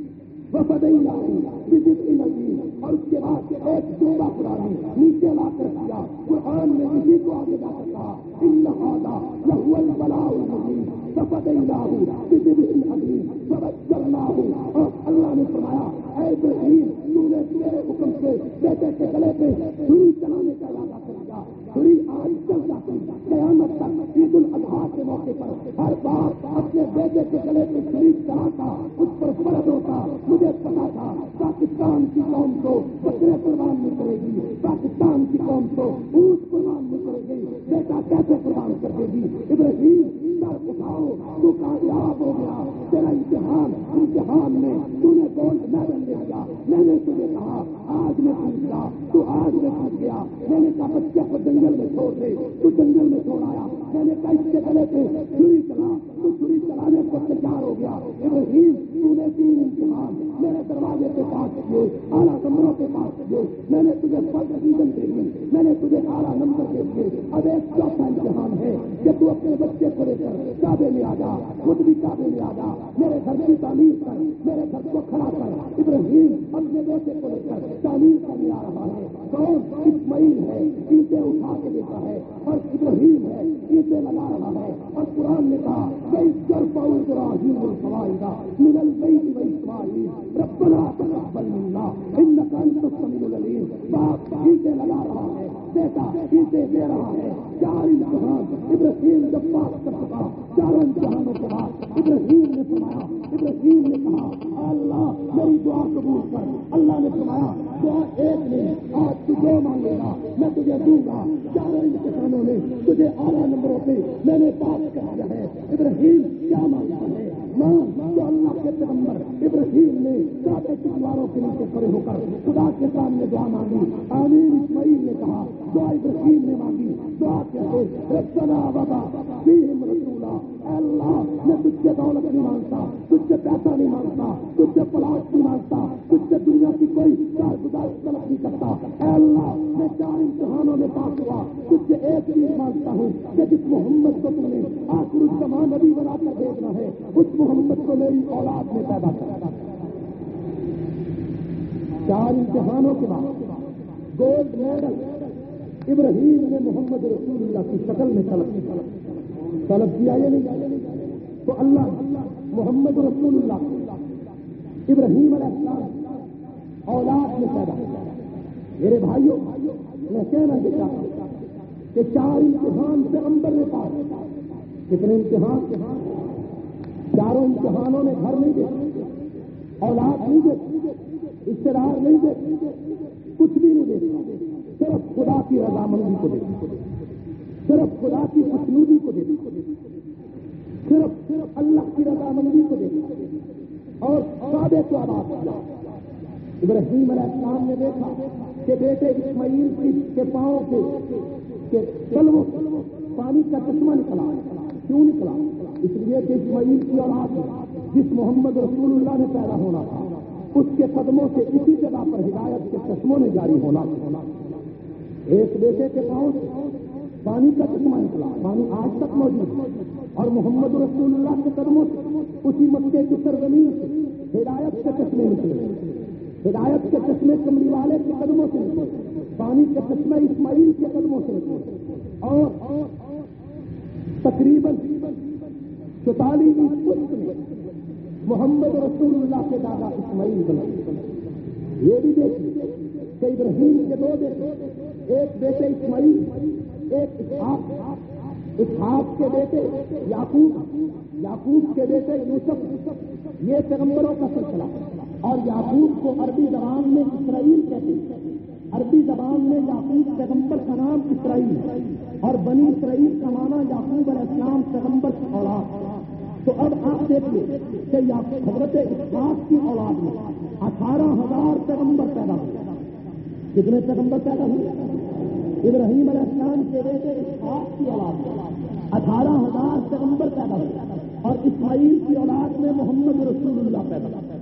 وفدیناہ بذبح عظیم، اور اس کے بعد ایک دمبا پرانا نیچے لا کر دیا۔ قرآن نے اسی کو آگے جا کر کہا ان ھذا لہو البلاء المبین ففدیناہ بذبح عظیم فبشرناہ، اور اللہ نے فرمایا اے ابراہیم تو نے میرے حکم سے بیٹے کے گلے پہ چھری چلانے کا ارادہ کر دیا، چھری آج چل جاتی، قیامت تک عید الاضحیٰ کے موقع پر ہر بار اپنے بیٹے کے گلے پہ چھری چلاتا، اس پر فرض ہوتا۔ مجھے پتا تھا پاکستان کی قوم کو بکرے قربان نہیں کرے گی، پاکستان کی قوم کو اونٹ قربان نہیں کرے گی، بیٹا کیسے قربان کر دے گی؟ ابراہیم سر اٹھاؤ، تو کامیاب ہو گیا، تیرا امتحان میں تو نے گولڈ میڈل لے لیا۔ میں نے تجھے کہا آج میں پوچھ گیا، تو آج میں پوچھ گیا۔ میں نے کہا بچے کو جنگل میں چھوڑ دے، تو جنگل میں چھوڑ آیا۔ میں نے کہا اس کے گلے پہ چھری چلا، تو چھری چلانے کو تیار ہو گیا۔ ابراہیم تو نے 3 امتحان میرے دروازے کے پاس کیے، اعلیٰ کمروں کے پاس کیے، میں نے تجھے فرسٹ ڈویژن دے دی، میں نے تجھے اعلیٰ نمبر دے دیے۔ اب ایک چوتھا امتحان ہے کہ تو اپنے بچے کو لے کر کعبے میں آ جا، خود بھی کعبے میں آ جا، میرے گھر کی تعمیر کر، میرے گھر کو کھڑا کر۔ ابراہیم اپنے بیٹے کو لے کر تعمیر کرنے آ رہا ہے۔ کون؟ اسماعیل ہے، اینٹیں اٹھا کے دیتا ہے، اور ابراہیم ہے اینٹیں لگا رہا ہے۔ اور قرآن نے کہا يرفع ابراہیم القواعد من البيت واسماعیل ربنا تقبل منا انك انت السميع العليم۔ باپ اینٹیں لگا رہا ہے، بیٹا اینٹیں دے رہا ہے۔ 4 امتحان ابراہیم جب پاس کر چکا، 4 امتحانوں کے بعد ابراہیم نے فرمایا، ابراہیم نے کہا اللہ میری دعا قبول کر۔ اللہ نے فرمایا دعا ایک نہیں، آج تجھے جو مانگے گا میں تجھے دوں گا. چاروں امتحانوں میں تجھے اعلیٰ نمبروں پہ میں نے پاس کر دیا ہے. ابراہیم کیا مانگتا ہے؟ ماں تو اللہ کے پیغمبر ابراہیم نے سارے تلواروں کے نیچے کھڑے ہو کر خدا کے سامنے دعا مانگی. آمین. اسماعیل نے کہا دعا ابراہیم نے مانگی. دعا کہتے ربنا وبا فیہم رسولا. اے اللہ میں تجھ سے دولت نہیں مانگتا, تجھ سے پیسہ نہیں مانگتا, تجھ سے پلاٹ نہیں مانگتا, تجھ سے دنیا کی کوئی کارگزاری طلب نہیں کرتا. اے اللہ میں 4 امتحانوں میں پاس ہوا, تجھ سے ایک چیز مانگتا ہوں کہ جس محمد کو تم نے آخر الزمان نبی بنا کر بھیجنا ہے اس محمد کو میری اولاد میں پیدا کرنا. 4 امتحانوں کے بعد گولڈ میڈل ابراہیم نے محمد رسول اللہ کی شکل میں طلب کیا یا نہیں؟ تو اللہ محمد رسول اللہ ابراہیم علیہ السلام اولاد میں پیدا کیا. میرے بھائیوں میں کہنا چاہتا ہوں کہ 4 امتحان سے پیغمبر نے پاس. کتنے امتحان؟ 4 امتحانوں میں گھر نہیں دیتے, اولاد نہیں دیتے, رشتے دار نہیں دیتے, کچھ بھی نہیں دیتے. صرف خدا کی رضامندی کو دیتے, صرف خدا کی خوشنودی کو دیتے, صرف اللہ کی رضامندی کو دیتے اور سادے کو آباد کیا. ابراہیم علیہ السلام نے دیکھا کہ بیٹے اسماعیل کے پاؤں کے تلووں پانی کا چشمہ نکلا. کیوں نکلا؟ اس لیے کہ اسماعیل کی اولاد جس محمد رسول اللہ نے پیدا ہونا تھا اس کے قدموں سے اسی جگہ پر ہدایت کے چشموں نے جاری ہونا. ایک بیٹے کے پاؤں سے پانی کا چشمہ نکلا, پانی آج تک موجود ہے, اور محمد رسول اللہ کے قدموں سے اسی مکے کی سرزمین سے ہدایت کے چشمے نکلے. ہدایت کے چشمے کملی والے کے قدموں سے نکلے, پانی کے چشمے اسماعیل کے قدموں سے نکلے, اور تقریباً 44 پشت میں محمد رسول اللہ کے دادا اسماعیل بنے. یہ بھی دیکھیے کہ ابراہیم کے 2 بیٹے, ایک بیٹے اسماعیل, ایک اسحاق کے بیٹے یعقوب کے بیٹے یوسف. یہ پیغمبروں کا سلسلہ. اور یعقوب کو عربی زبان میں اسرائیل کہتے ہیں. عربی زبان میں یعقوب پیغمبر کا نام اسرائیل ہے, اور بنی اسرائیل کا معنی یعقوب علیہ السلام پیغمبر کی اولاد. تو اب آپ دیکھیے کہ حضرت اسحاق کی اولاد میں 18,000 پیغمبر پیدا ہوئے. کتنے پیغمبر پیدا ہوئے؟ ابراہیم علیہ السلام کے بیٹے اسحاق کی اولاد میں 18,000 پیغمبر پیدا ہوئے, اور اسماعیل کی اولاد میں محمد رسول اللہ پیدا ہوئے.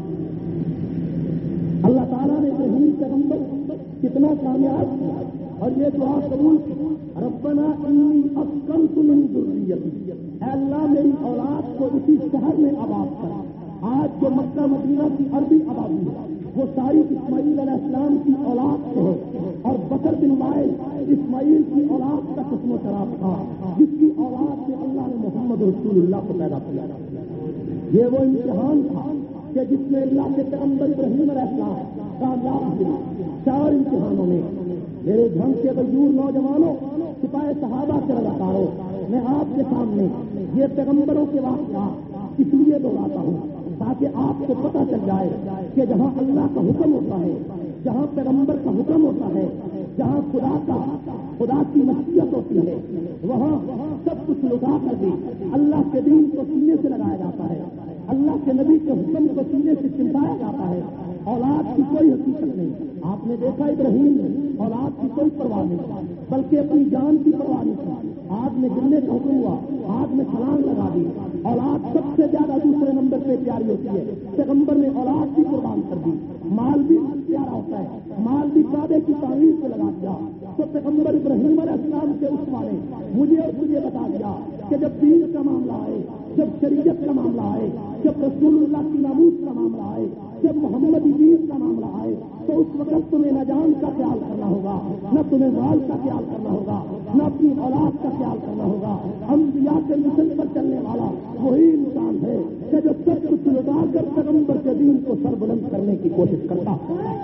اللہ تعالیٰ نے ابراہیم پیغمبر کتنا کامیاب کیا, اور یہ دعا قبول کی, ربنا انی اسکنت من ذریتی. اے اللہ میری اولاد کو اسی شہر میں آباد کر. آج جو مکہ مدینہ کی عربی آبادی ہے وہ ساری اسماعیل علیہ السلام کی اولاد سے ہے, اور بکر بن وائل اسماعیل کی اولاد کا قسم و شراب تھا جس کی اولاد سے اللہ نے محمد رسول اللہ کو پیدا کیا. یہ وہ امتحان تھا کہ جس میں اللہ کے پیغمبر ابراہیم علیہ السلام کامیاب ہوئے. 4 امتحانوں میں میرے جھنگ کے غیور نوجوانوں, سپاہ صحابہ کے رضاکاروں, میں آپ کے سامنے یہ پیغمبروں کے واقعات اس لیے دہراتا ہوں تاکہ آپ کو پتہ چل جائے کہ جہاں اللہ کا حکم ہوتا ہے, جہاں پیغمبر کا حکم ہوتا ہے, جہاں خدا کی مشیت ہوتی ہے, وہاں سب کچھ لٹا کر بھی اللہ کے دین کو سینے سے لگایا جاتا ہے, اللہ کے نبی کے حکم کو سینے سے چمٹایا جاتا ہے. اولاد کی کوئی حقیقت نہیں. آپ نے دیکھا ابراہیم نے اولاد کی کوئی پرواہ نہیں, بلکہ اپنی جان کی پرواہ نہیں کی. آگ میں گرنے کا حکم ہوا, آگ میں چھلانگ لگا دی. اولاد سب سے زیادہ دوسرے نمبر پہ پیاری ہوتی ہے. پیغمبر نے اولاد بھی قربان کر دی. مال بھی پیارا ہوتا ہے, مال بھی کعبے کی تعمیر سے لگا دیا. تو پیغمبر ابراہیم علیہ السلام کے اس والے مجھے اور تجھے بتا دیا کہ جب دین کا معاملہ آئے, جب شریعت کا معاملہ آئے, جب رسول اللہ کی ناموس کا معاملہ آئے, جب محمد دین کا معاملہ آئے, تو اس وقت تمہیں نہ جان کا خیال کرنا ہوگا, نہ تمہیں مال کا خیال کرنا ہوگا, نہ اپنی اولاد کا خیال کرنا ہوگا. انبیاء کے مشن پر چلنے والا وہی انسان ہے کہ جو سب کچھ لٹا کر پیغمبر کے دین کو سر بلند کرنے کی کوشش کرتا.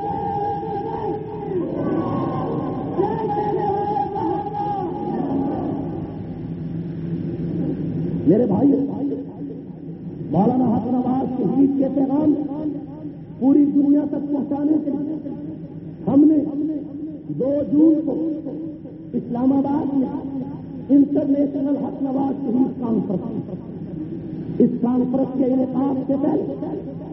میرے بھائی, مولانا حسن نواز شہید کے پیغام پوری دنیا تک پہنچانے کے لیے ہم نے 2 جون کو اسلام آباد میں انٹرنیشنل حق نواز شہید کانفرنس، اس کانفرنس کے انعقاد سے پہلے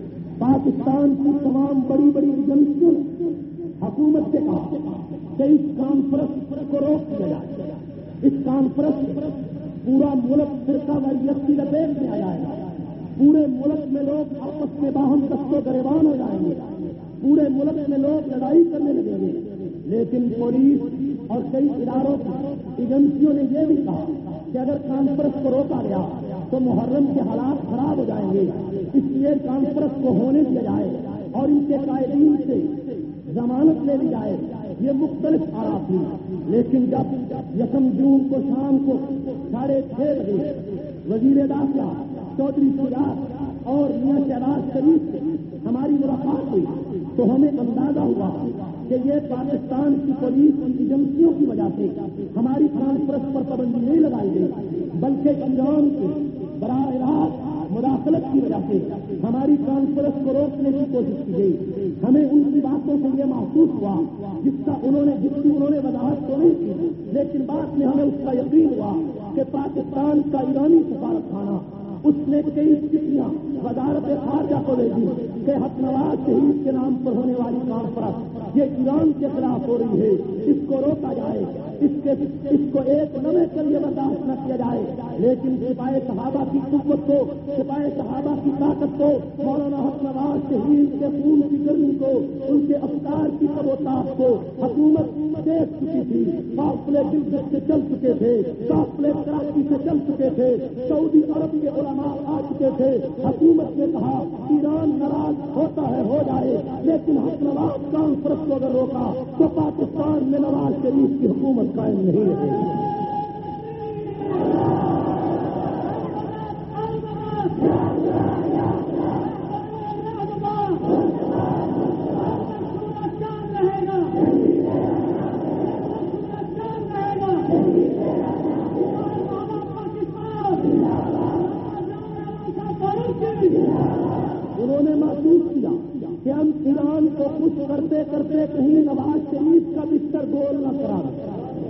پاکستان کی تمام بڑی بڑی ایجنسیوں نے حکومت سے کہا کہ اس کانفرنس کو روک دیا جائے، اس کانفرنس پورا ملک فرقہ واریت کی لپیٹ میں آ جائے گا، پورے ملک میں لوگ آپس میں باہم دست و گریبان ہو جائیں گے، پورے ملک میں لوگ لڑائی کرنے لگیں گے۔ لیکن پولیس اور کئی اداروں کی ایجنسیوں نے یہ بھی کہا کہ اگر کانفرنس کو روکا گیا تو محرم کے حالات خراب ہو جائیں گے، اس لیے کانفرنس کو ہونے دیا جائے اور ان کے قائدین سے ضمانت لے لی جائے۔ یہ مختلف آراء تھی، لیکن جب 1 جون کو شام کو 6:30 بجے وزیر داخلہ چودھری شجاعت اور میاں شہباز شریف سے ہماری ملاقات ہوئی تو ہمیں اندازہ ہوا کہ یہ پاکستان کی پولیس کی ایجنسیوں کی وجہ سے ہماری کانفرنس پر پابندی نہیں لگائی گئی، بلکہ ایران کے براہ راست مداخلت کی وجہ سے ہماری کانفرنس کو روکنے کی کوشش کی گئی۔ ہمیں ان کی باتوں سے یہ محسوس ہوا جس کی انہوں نے وضاحت تو نہیں کی، لیکن بعد میں ہمیں اس کا یقین ہوا کہ پاکستان کا ایرانی سفارت خانہ اس نے کئی چٹھیاں وزارت خارجہ کو دے دی کہ حق نواز شہید کے نام پر ہونے والی کانفرنس یہ ایران کے خلاف ہو رہی ہے، اس کو روکا جائے، اس کو ایک لمحے کے لیے برداشت نہ کیا جائے۔ لیکن سپاہی صحابہ کی قوت کو، سپاہی صحابہ کی طاقت کو، مولانا حق نواز شہید کے خون کی گرمی کو، ان کے افکار کی تاب کو حکومت دیکھ چکی تھی۔ قافلے دلچسپ سے چل چکے تھے، قافلے کراچی سے چل چکے تھے، سعودی عرب کے علماء آ چکے تھے۔ حکومت نے کہا ایران ناراض ہوتا ہے ہو جائے، لیکن حق نواز کانفرنس کو اگر روکا تو پاکستان میں نواز شریف کی حکومت قائم نہیں رہے گی۔ انہوں نے محسوس کیا کہ ہم ایران کو خوش کرتے کرتے کہیں نواز شریف کا بستر گول نہ کرا دیں۔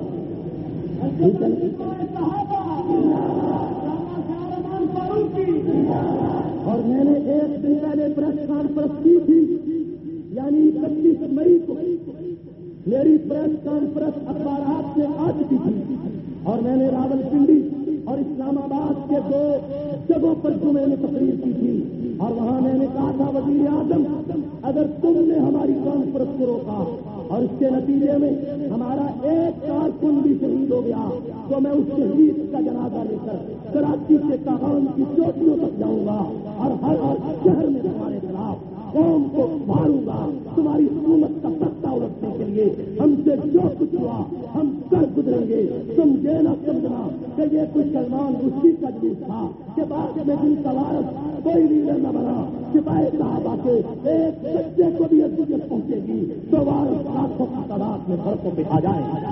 اور میں نے 1 دن پہلے پریس کانفرنس کی تھی، یعنی 25 مئی کو میری پریس کانفرنس اخبارات میں آ چکی تھی، اور میں نے راولپنڈی اور اسلام آباد کے 2 جگہوں پر جمعے میں تقریر کی تھی، اور وہاں میں نے کہا تھا وزیر اعظم اگر تم نے ہماری کانفرنس کو روکا اور اس کے نتیجے میں ہمارا 1 کارکن بھی شہید ہو گیا تو میں اس شہید کا جنازہ لے کر کراچی کے کاغان کی چوٹیوں تک جاؤں گا اور ہر شہر میں تمہارے خلاف قوم کو ماروں گا۔ تمہاری حکومت کا پتہ الٹنے کے لیے ہم سے جو کچھ ہوا ہم کر گزریں گے۔ تم یہ نہ سمجھنا کہ یہ کوئی سلمان رشدی کا جلوس تھا کہ بعد میں جن کا وارث کوئی لیڈر نہ بنا، سپاہی صحابہ کے ایک بچے کو بھی اذیت پہنچے گی تو وارث لاکھوں کی تعداد میں سڑکوں پہ آ جائیں گے۔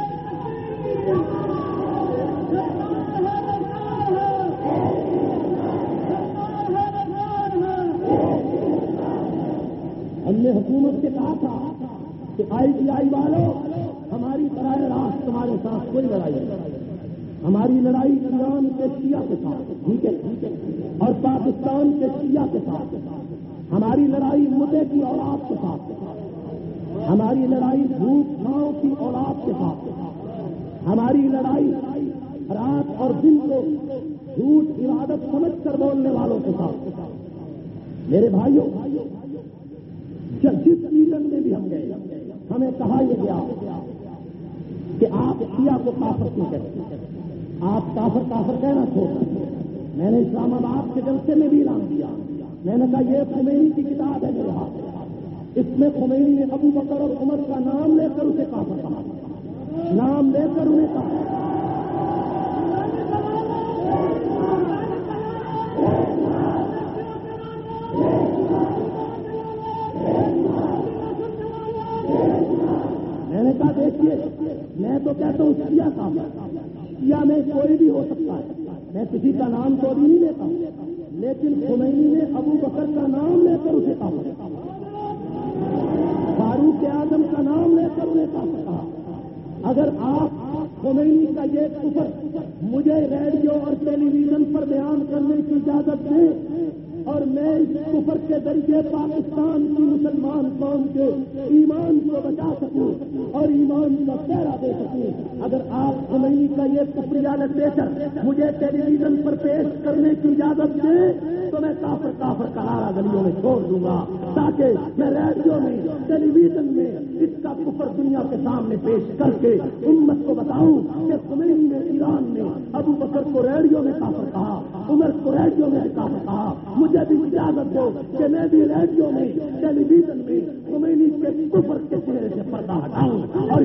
ہم نے حکومت سے کہا تھا کہ ITI والوں ہماری براہ راست تمہارے ساتھ کوئی لڑائی نہیں، ہماری لڑائی ایران کے شیعہ کے ساتھ، ٹھیک ہے، اور پاکستان کے شیعہ کے ساتھ، ہماری لڑائی مدعے کی اولاد کے ساتھ، ہماری لڑائی بھوک چھاؤں کی اولاد کے ساتھ، ہماری لڑائی رات اور دن کو جھوٹ عبادت سمجھ کر بولنے والوں کے ساتھ۔ میرے بھائیوں، جس میٹنگ میں بھی ہم گئے ہمیں کہا یہ گیا کہ آپ شیعہ کو کافر کیوں کہتے ہیں، آپ کافر کہنا چھوڑ دیں۔ میں نے اسلام آباد کے جلسے میں بھی اعلان کیا، میں نے کہا یہ خمینی کی کتاب ہے میرے ہاتھ، اس میں خمینی نے ابو بکر اور عمر کا نام لے کر اسے کافر کہا، نام لے کر انہیں کہا۔ میں نے کہا دیکھیے میں تو کہتا ہوں شیعہ کافر، شیعہ میں کوئی بھی ہو سکتا ہے، میں کسی کا نام تو بھی نہیں لیتا ہوں، لیکن خمینی نے ابو بکر کا نام لے کر اسے کافر फारूक आजम का नाम लेकर उन्हें कहा, अगर आप खोमैनी का ये कुफर मुझे रेडियो और टेलीविजन पर बयान करने की इजाजत दें और मैं इस कुफर के जरिए पाकिस्तान की मुसलमान कौम के ईमान को बचा सकूं और ईमान का पहरा दे सकूं, अगर आप खोमैनी का ये कुफरिया लेकर मुझे टेलीविजन पर पेश करने की इजाजत दें तो मैं काफिर काफिर का नारा गलियों में छोड़ दूंगा, ताकि मैं रेडियो में टेलीविजन में इसका कुफर दुनिया के सामने पेश करके उम्मत को बताऊं कि खोमैनी ने ईरान में अबू बकर को रेडियो में काफिर कहा, उमर को रेडियो में काफिर कहा, मुझे भी इजाजत दो कि मैं भी रेडियो में टेलीविजन में खोमैनी के कुफर के चेहरे से पर्दा हटाऊं और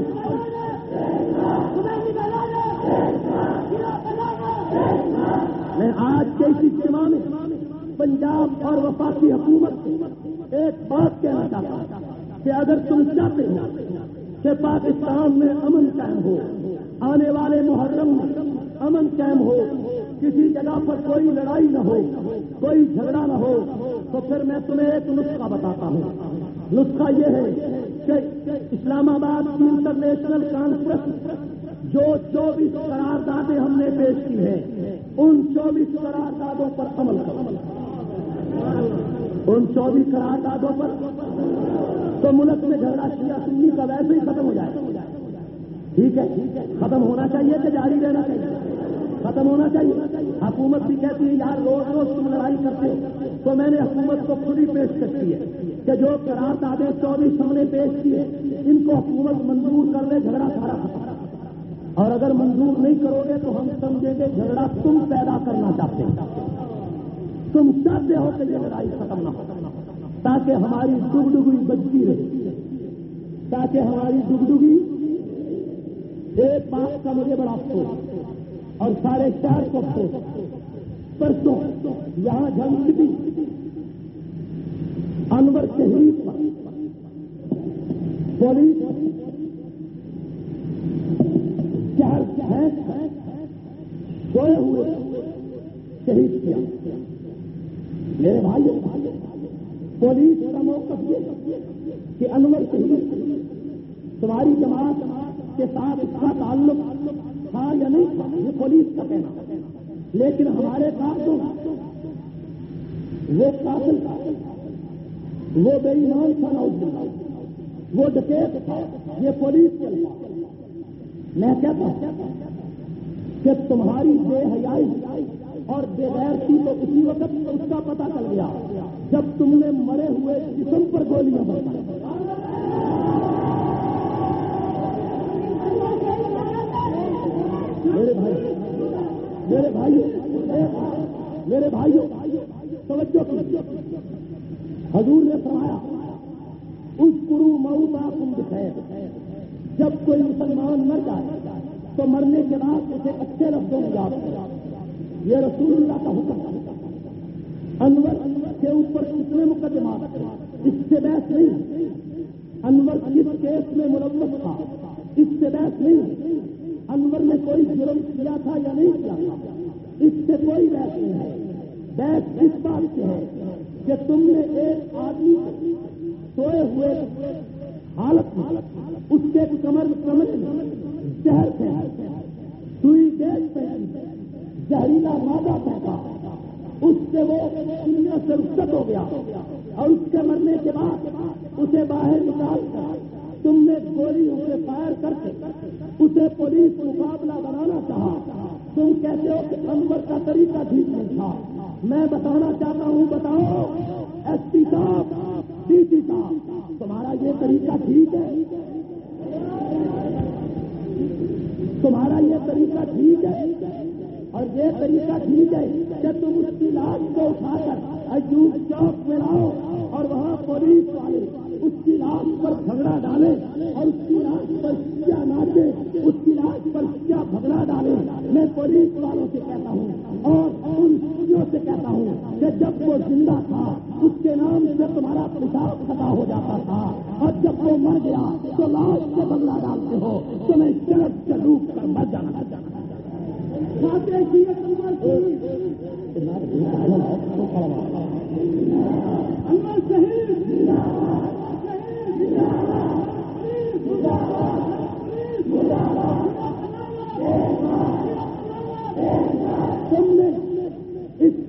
मैं आज के इस इज्तिमा में पंजाब और वफाकी हुकूमत को एक बात कहना चाहता हूं कि अगर तुम चाहते हो कि पाकिस्तान में अमन कायम हो, आने वाले मुहर्रम में अमन कायम हो, किसी जगह पर कोई लड़ाई न हो, कोई झगड़ा न हो, तो फिर मैं तुम्हें एक नुस्खा बताता हूं। नुस्खा ये है कि इस्लामाबाद की इंटरनेशनल कॉन्फ्रेंस जो 24 करारदादें हमने पेश की हैं, उन 24 करारदादों पर अमल करो, उन 24 करारदादों पर तो मुल्क में झगड़ा शिया सुन्नी का वैसे ही खत्म हो जाए। ठीक है, खत्म होना चाहिए कि जारी रहना चाहिए? खत्म होना चाहिए। हुकूमत भी कहती है यार रोज रोज तुम लड़ाई करते हो, तो मैंने हुकूमत को खुद ही पेश करती है कि जो करारदादें 24 हमने पेश की है इनको हुकूमत मंजूर कर ले, झगड़ा सारा खत्म। और अगर मंजूर नहीं करोगे तो हम समझेंगे झगड़ा तुम पैदा करना चाहते हो, तुम चाहते हो कि ये लड़ाई खत्म ना हो, ताकि हमारी डुगडुगी बजती रहे, ताकि हमारी डुगडुगी। एक बात का मुझे बड़ा अफसोस और सारे शहर को अफसोस, परसों यहां झंझटी अनवर शहीद पर पुलिस शहर सोए हुए शहीद किया। मेरे भाई पुलिस का मौकफ ये कि अनवर शहीद तुम्हारी जमात के साथ इसका ताल्लुक था या नहीं था, ये पुलिस का कहना, लेकिन हमारे कातिल वो कातिल था, वो बेईमान था, वो डकैत था, ये पुलिस के लिए। मैं कहता हूं कि तुम्हारी बेहयाई और बेगैरती तो उसी वक्त उसका पता चल गया जब तुमने मरे हुए जिस्म पर गोलियां बरसाई। मेरे भाइयों तवज्जो कीजिए, हजूर ने फरमाया उस गुरु मऊताकुम बिखैर, जब कोई मुसलमान मर जाए तो मरने के बाद उसे अच्छे लफ्जों में याद करो, ये रसूलुल्लाह का हुक्म है। अनवर के ऊपर कितने मुकदमा, इससे बहस नहीं। अनवर किस केस में मुलव्वस था, इससे बहस नहीं। अनवर ने कोई जुर्म किया था या नहीं किया था, इससे कोई बहस नहीं है। बहस इस बात से है कि तुमने एक आदमी सोए हुए हालत में उसके कमर में जहर फेंका, सुई गैस फेंकी, जहरीला मादा फेंका, उससे वो दुनिया से रुखसत हो गया और उसके मरने के बाद उसे बाहर निकाल कर तुमने गोली उसे फायर करके उसे पुलिस मुकाबला बनाना चाहा। तुम कहते हो कि अनवर का तरीका ठीक नहीं था। मैं बताना चाहता हूं, बताओ एसपी साहब, डीसी साहब, तुम्हारा ये तरीका ठीक है? तुम्हारा ये तरीका ठीक है? और ये तरीका ठीक है कि तुम उसकी लाश को उठाकर अयूब चौक में लाओ और वहां पुलिस वाले उसकी लाश पर झगड़ा डाले और उसकी लाश पर क्या नाचे, उसकी लाश पर क्या झगड़ा डाले? मैं पुलिस वालों से कहता हूं और उन चीजों से कहता हूं कि जब वो जिंदा था उसके नाम से तुम्हारा पेशाब खता हो जाता था और जब वो मर गया तो लाश से बदला डालते हो, तुम्हें चरक से डूब कर मर जाना चाहिए। अनवर शहीद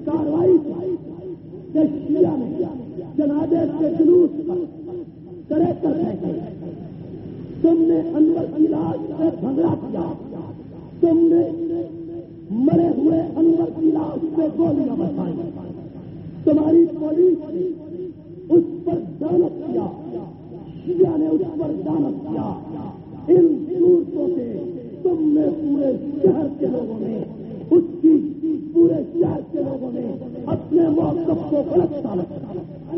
کارروائی کہ شیعہ نے جنازے کے جلوس پر کرے کر پھینکے، تم نے انور کی لاش سے جھگڑا کیا، تم نے مرے ہوئے انور کی لاش سے گولیاں برسائی، تمہاری پولیس نے اس پر دانت کیا، شیعہ نے اس پر دانت کیا، ان صورتوں سے تم نے پورے شہر کے لوگوں نے اس کی پورے شہر کے لوگوں نے اپنے موقف کو غلط ثابت کیا۔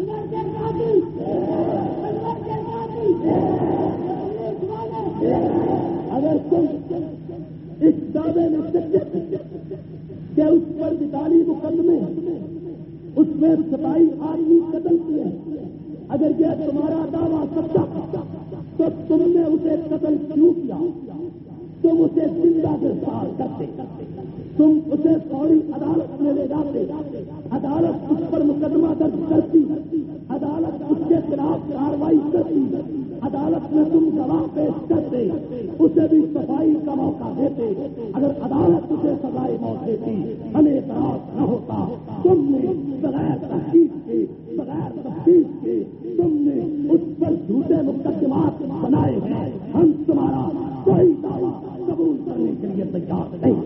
اگر تم اس دعوے میں سچے کہ اس پر مثالی مقدمے اس میں سپاہی آدمی قتل کیے، اگر یہ تمہارا دعویٰ سچا تو تم نے اسے قتل کیوں کیا؟ تم اسے زندہ گرفتار کرتے، تم اسے فوری عدالت میں لے جاتے، عدالت اس پر مقدمہ درج کرتی، عدالت اس کے خلاف کارروائی کرتی، عدالت میں تم گواہ پیش کرتے، اسے بھی صفائی کا موقع دیتے، اگر عدالت اسے سزائے موت دیتی ہمیں اعتراض نہ ہوتا۔ تم نے بغیر تحقیق کے، بغیر تفتیش کے تم نے اس پر جھوٹے مقدمات بنائے ہیں، ہم تمہارا کوئی دعویٰ قبول کرنے کے لیے تیار نہیں۔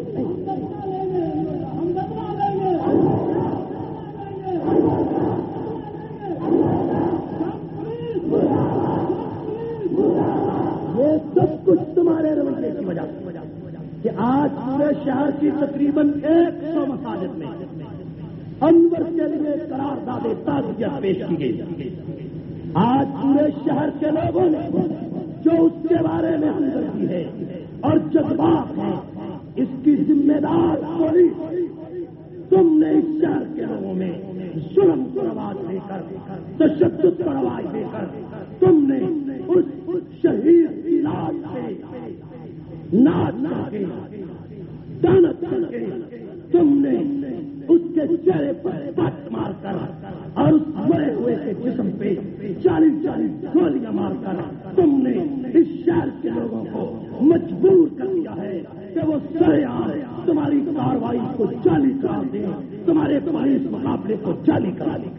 یہ سب کچھ تمہارے رویے کی وجہ سے کہ آج پورے شہر کی تقریباً 100 مساجد میں انور کے لیے قرارداد تعزیت پیش کی گئی۔ آج پورے شہر کے لوگوں نے جو اس کے بارے میں ہمدردی ہے اور جذبات ہیں، اس کی ذمہ دار پولیس، تم نے اس شہر کے لوگوں میں ظلم کو رواج دے کر، تشدد کو رواج دے کر، تم نے اس شہید کی لاش سے ناچ کر کے، دانت کر کے، تم نے اس کے چہرے پر پٹ مار کر اور اس مرے ہوئے کے جسم پہ 40 گولیاں مار کر تم نے اس شہر کے لوگوں کو مجبور کر دیا ہے کہ وہ سرعام تمہاری کارروائی کو جعلی قرار دیں، تمہارے اس مقابلے کو جعلی کرا دیں۔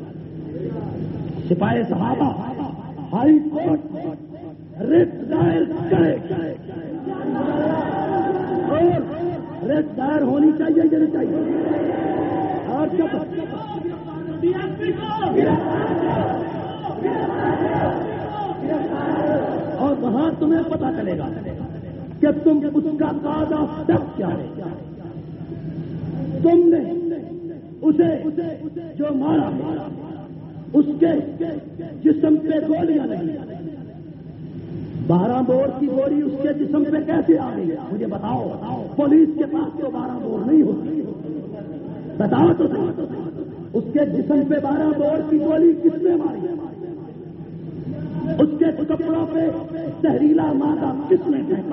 سپاہی صحابہ ہائی کورٹ ریٹ دائر کرے اور ریٹ دائر ہونی چاہیے یا نہیں چاہیے؟ اور اور وہاں تمہیں پتا چلے گا کہ تم اس کا کاز آف ڈیتھ کیا ہے۔ تم نے اسے جو مارا اس کے جسم پہ گولیاں لگی، 12 بور کی گولی اس کے جسم پہ کیسے آ گئی؟ مجھے بتاؤ۔ پولیس کے پاس تو 12 بور نہیں ہوتی، بتاؤ تو اس کے جسم پہ 12 بور کی گولی کس نے ماری؟ اس کے کپڑوں پہ زہریلا مادہ کس نے پھینکا؟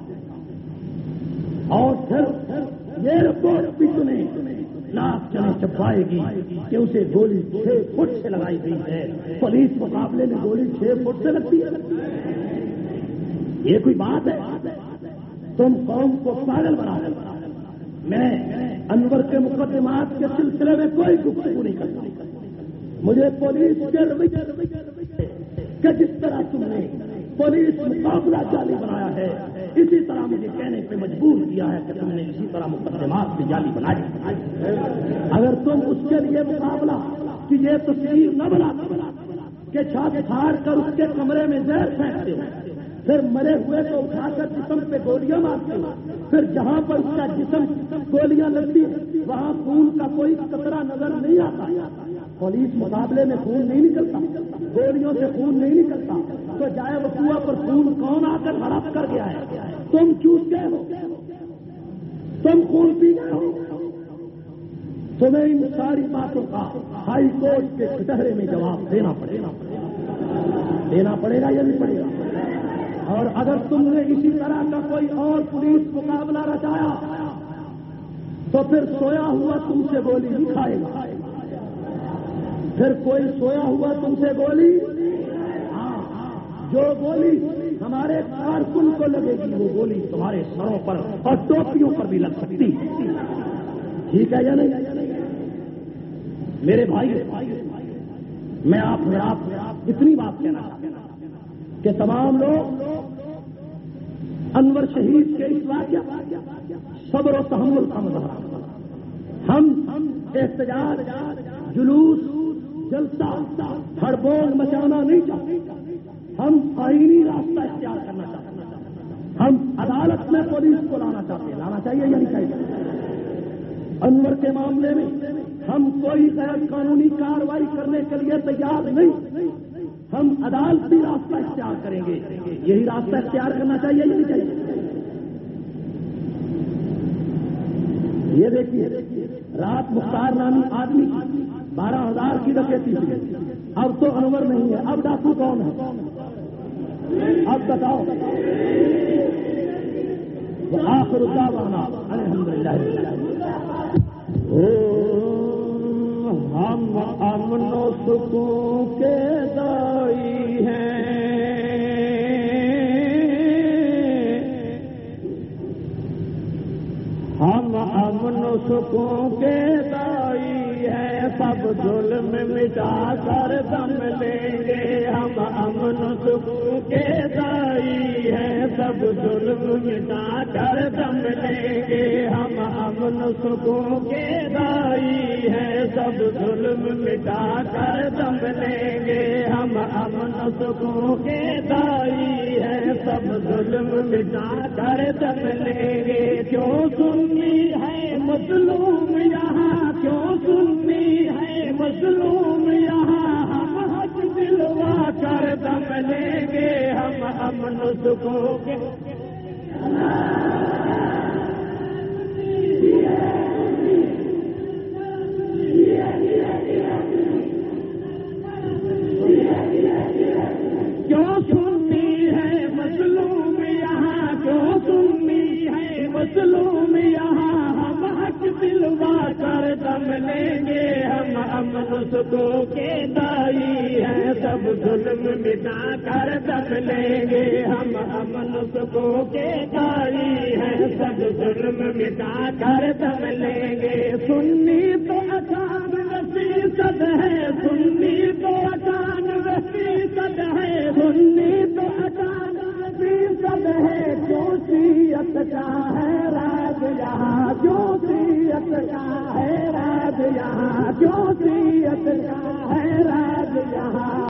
اور پھر یہ رپورٹ بھی تمہیں لاکھ چلے چھپائے گی کہ اسے گولی 6 فٹ سے لگائی گئی ہے۔ پولیس مقابلے میں گولی 6 فٹ سے لگتی ہے؟ یہ کوئی بات ہے؟ تم قوم کو پاگل بنا رہے۔ میں انور کے مقدمات کے سلسلے میں کوئی گفتگو نہیں کرتا۔ مجھے پولیس کے رویے کہ جس طرح تم نے پولیس مقابلہ جعلی بنایا ہے، اسی طرح مجھے کہنے پہ مجبور کیا ہے کہ تم نے اسی طرح مقدمات بھی جعلی بنائی۔ اگر تم اس کے لیے مقابلہ کی یہ تصویر نہ بنا کہ چھاپ پھاڑ کر اس کے کمرے میں زہر پھینکتے ہو، پھر مرے ہوئے کو اٹھا کر جسم پہ گولیاں مارتے ہو، پھر جہاں پر اس کا جسم گولیاں لگتی ہے وہاں خون کا کوئی قطرہ نظر نہیں آتا، پولیس مقابلے میں خون نہیں نکلتا، گولیوں سے خون نہیں نکلتا، تو جائے وقوع پر خون کون آ کر ہڑپ کر گیا ہے؟ تم چوس گئے ہو، تم خون پی گئے ہو۔ تمہیں ان ساری باتوں کا ہائی کورٹ کے کٹہرے میں جواب دینا پڑے گا یا نہیں پڑے گا؟ اور اگر تم نے اسی طرح کا کوئی اور پولیس مقابلہ رچایا تو پھر سویا ہوا تم سے گولی نہیں کھائے گا، پھر کوئی سویا ہوا تم سے گولی، جو گولی ہمارے کارکن کو لگے گی وہ گولی تمہارے سروں پر اور ٹوپیوں پر بھی لگ سکتی، ٹھیک ہے یا نہیں؟ میرے بھائی میں آپ اتنی بات کہنا چاہتا ہوں کہ تمام لوگ انور شہید کے اس واقعہ صبر و تحمل کا مظاہرہ، ہم احتجاج، جلوس، جلسہ، ہڑبول مچانا نہیں چاہتے، ہم آئینی راستہ اختیار کرنا چاہتے ہیں، ہم عدالت میں پولیس کو لانا چاہتے ہیں، لانا چاہیے یا نہیں چاہیے؟ انور کے معاملے میں ہم کوئی غیر قانونی کارروائی کرنے کے لیے تیار نہیں، ہم عدالتی راستہ اختیار کریں گے، یہی راستہ اختیار کرنا چاہیے یا نہیں چاہیے؟ یہ دیکھیے رات مختار نامی آدمی 12,000 کی ڈکیتی ہوئی، اب تو انور نہیں ہے، اب ڈاکو کون ہے؟ اب بتاؤ۔ آخر دعوانا الحمدللہ۔ ہم امن و سکون کے دائی ہیں، ہم امن و سکون کے دائی ہیں، سب ظلم مٹا کر دم لیں گے، ہم امن و سکون کے دائی ہیں، سب ظلم مٹا کر دم لیں گے، ہم امن و سکون کے دائی ہیں، سب ظلم مٹا کر دم لیں گے، ہم امن و سکون کے دائی ہیں، سب ظلم مٹا کر دم لیں گے۔ کیوں سنی ہے مظلوم یہاں، کیوں سنی ہے مظلوم یہاں، ہم حق دلوا کر دم لیں گے، ہم امن و سکون کے کیوں سنی ہے مظلوم یہاں، کیوں سنی ہے مظلوم یہاں، ہم حق دلوا کر دم لیں گے، ہم امن و سکون کے دائی ہیں، سب ظلم مٹا کر دم لیں گے، ہم امن و سکون کے دائی ہیں، سب ظلم مٹا کر دم لیں گے۔ سنی تو 98% ہے، سنی تو 98% ہے، سنی تو 98% ہے، کیوں شیعت کا ہے راج یہاں، کیوں شیعت کا ہے راج یہاں، کیوں شیعت کا ہے راج یہاں۔